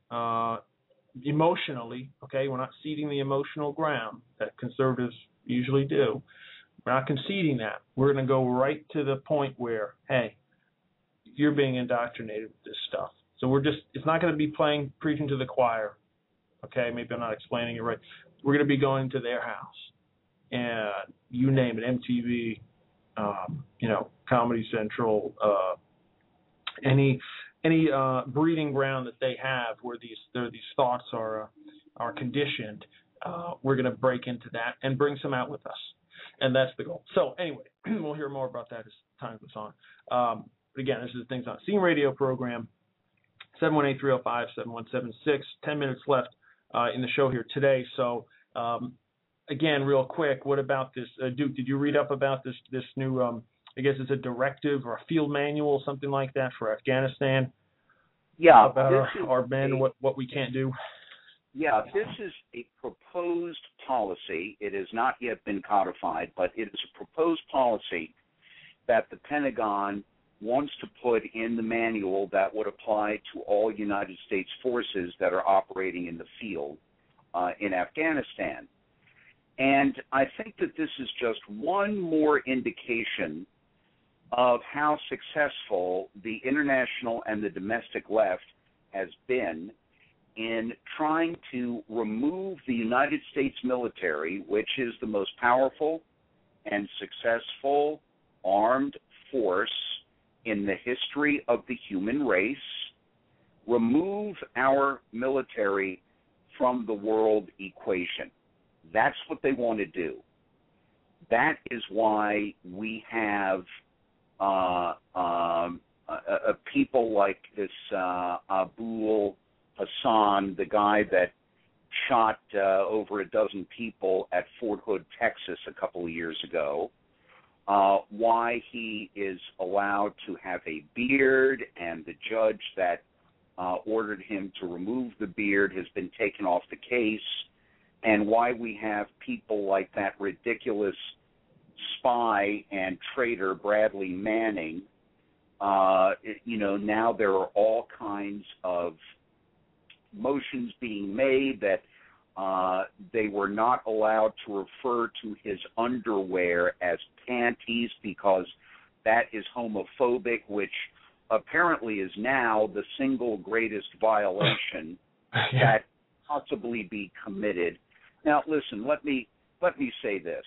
emotionally, okay, we're not ceding the emotional ground that conservatives usually do. We're not conceding that. We're going to go right to the point where, hey, you're being indoctrinated with this stuff. So it's not going to be preaching to the choir, okay, maybe I'm not explaining it right. We're going to be going to their house, and you name it, MTV, Comedy Central, any breeding ground that they have where these thoughts are conditioned, we're going to break into that and bring some out with us, and that's the goal. So anyway, we'll hear more about that as time goes on. But again, this is the Things Not Seen radio program, 718-305-7176. 10 minutes left in the show here today. So again, real quick, what about this, Duke? Did you read up about this new? I guess it's a directive or a field manual, something like that, for Afghanistan. Yeah, about our men, what we can't do. Yeah, this is a proposed policy. It has not yet been codified, but it is a proposed policy that the Pentagon wants to put in the manual that would apply to all United States forces that are operating in the field in Afghanistan. And I think that this is just one more indication of how successful the international and the domestic left has been in trying to remove the United States military, which is the most powerful and successful armed force in the history of the human race, remove our military from the world equation. That's what they want to do. That is why we have people like this Abul Hassan, the guy that shot over a dozen people at Fort Hood, Texas a couple of years ago, why he is allowed to have a beard, and the judge that ordered him to remove the beard has been taken off the case, and why we have people like that ridiculous spy and traitor Bradley Manning. Now there are all kinds of motions being made that they were not allowed to refer to his underwear as panties because that is homophobic, which apparently is now the single greatest violation that possibly be committed. Now, listen, let me say this.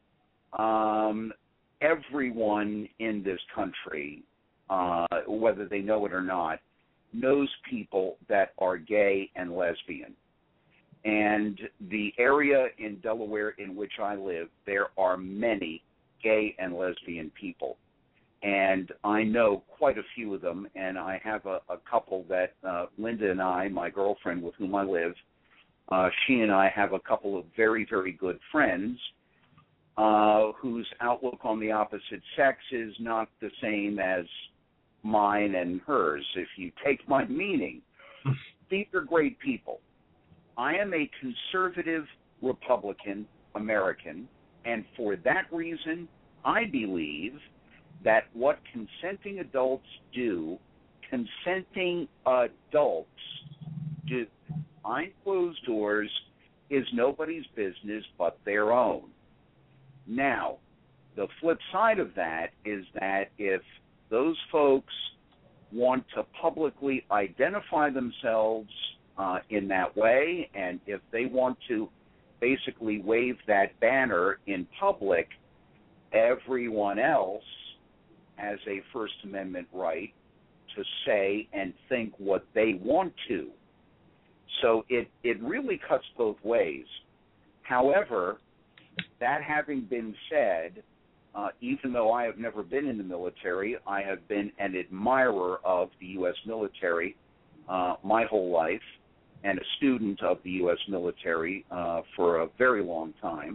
Everyone in this country, whether they know it or not, knows people that are gay and lesbian. And the area in Delaware in which I live, there are many gay and lesbian people. And I know quite a few of them, and I have a couple that Linda and I, my girlfriend with whom I live, she and I have a couple of very, very good friends whose outlook on the opposite sex is not the same as mine and hers, if you take my meaning. These are great people. I am a conservative Republican American, and for that reason, I believe that what consenting adults do, consenting adults do behind closed doors, is nobody's business but their own. Now, the flip side of that is that if those folks want to publicly identify themselves in that way, and if they want to basically wave that banner in public, everyone else has a First Amendment right to say and think what they want to. So it really cuts both ways. However, that having been said, even though I have never been in the military, I have been an admirer of the U.S. military my whole life. and a student of the U.S. military for a very long time.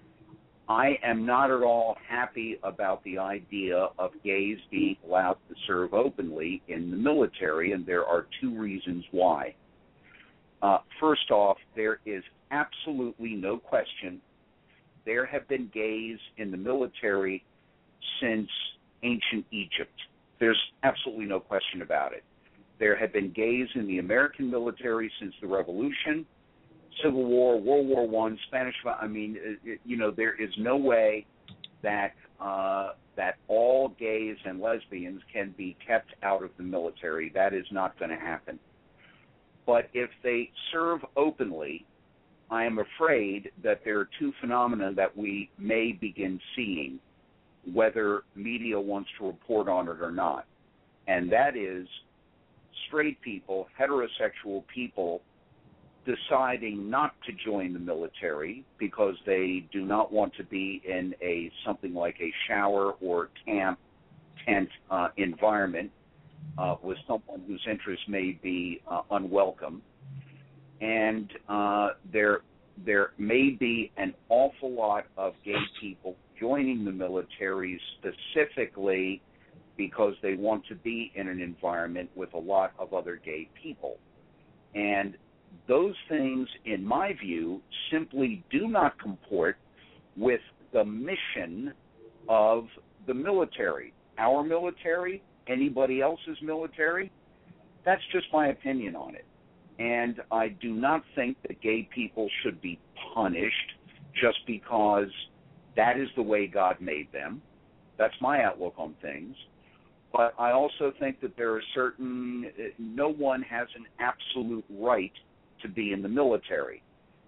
I am not at all happy about the idea of gays being allowed to serve openly in the military, and there are two reasons why. First off, there is absolutely no question there have been gays in the military since ancient Egypt. There's absolutely no question about it. There have been gays in the American military since the Revolution, Civil War, World War I, Spanish. I mean, there is no way that that all gays and lesbians can be kept out of the military. That is not going to happen. But if they serve openly, I am afraid that there are two phenomena that we may begin seeing, whether media wants to report on it or not. And that is straight people, heterosexual people, deciding not to join the military because they do not want to be in something like a shower or camp tent environment with someone whose interests may be unwelcome. And there may be an awful lot of gay people joining the military specifically because they want to be in an environment with a lot of other gay people. And those things, in my view, simply do not comport with the mission of the military. Our military, anybody else's military, that's just my opinion on it. And I do not think that gay people should be punished just because that is the way God made them. That's my outlook on things. But I also think that there are no one has an absolute right to be in the military.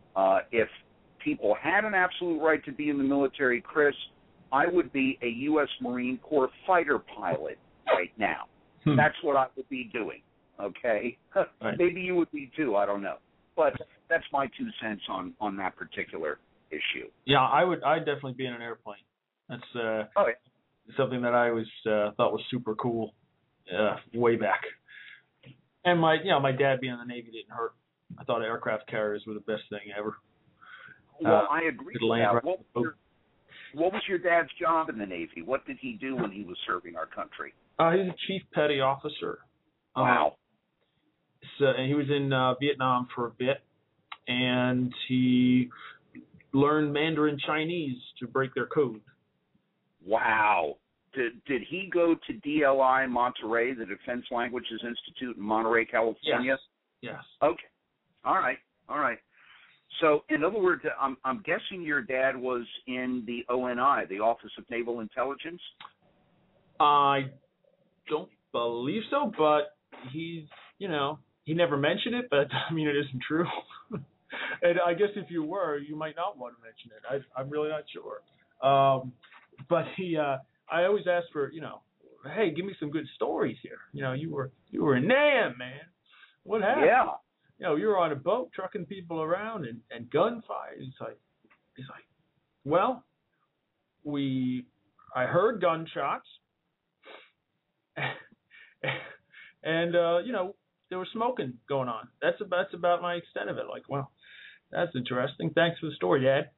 If people had an absolute right to be in the military, Chris, I would be a U.S. Marine Corps fighter pilot right now. That's what I would be doing, okay? Right. Maybe you would be too, I don't know. But that's my 2 cents on that particular issue. Yeah, I'd definitely be in an airplane. That's something that I always thought was super cool way back. And my dad being in the Navy didn't hurt. I thought aircraft carriers were the best thing ever. Well, I agree with that. What was your dad's job in the Navy? What did he do when he was serving our country? He's a chief petty officer. Wow. And he was in Vietnam for a bit, and he learned Mandarin Chinese to break their code. Wow. Did he go to DLI Monterey, the Defense Languages Institute in Monterey, California? Yes. Okay. All right. So, in other words, I'm guessing your dad was in the ONI, the Office of Naval Intelligence? I don't believe so, but he never mentioned it, but I mean, it isn't true. And I guess if you were, you might not want to mention it. I'm really not sure. But I always ask for, hey, give me some good stories here. You were in NAM, man. What happened? Yeah. You were on a boat trucking people around and gunfire. He's like, well, I heard gunshots, and there was smoking going on. That's about my extent of it. Like, well, that's interesting. Thanks for the story, Dad.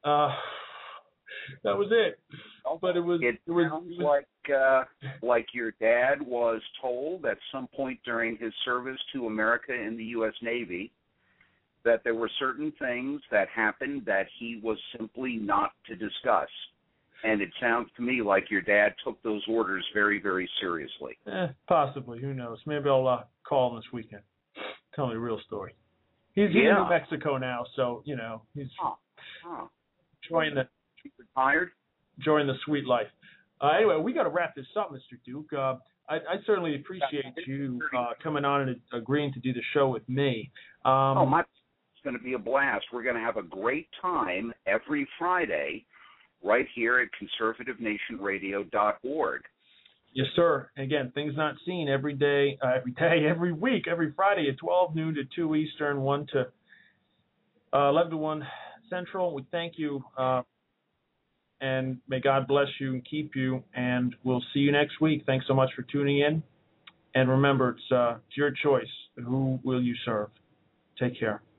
That was it. But it sounds like your dad was told at some point during his service to America in the U.S. Navy that there were certain things that happened that he was simply not to discuss. And it sounds to me like your dad took those orders very, very seriously. Possibly. Who knows? Maybe I'll call him this weekend. Tell me the real story. He's in New Mexico now, so, he's enjoying the sweet life. Anyway, we got to wrap this up, Mr. Duke. I certainly appreciate you coming on and agreeing to do the show with me. It's going to be a blast. We're going to have a great time every Friday right here at conservativenationradio.org. Yes, sir. Again, Things Not Seen every week, every Friday at 12 noon to 2 Eastern, 1 to 11 to 1 Central. We thank you. And may God bless you and keep you, and we'll see you next week. Thanks so much for tuning in. And remember, it's your choice. Who will you serve? Take care.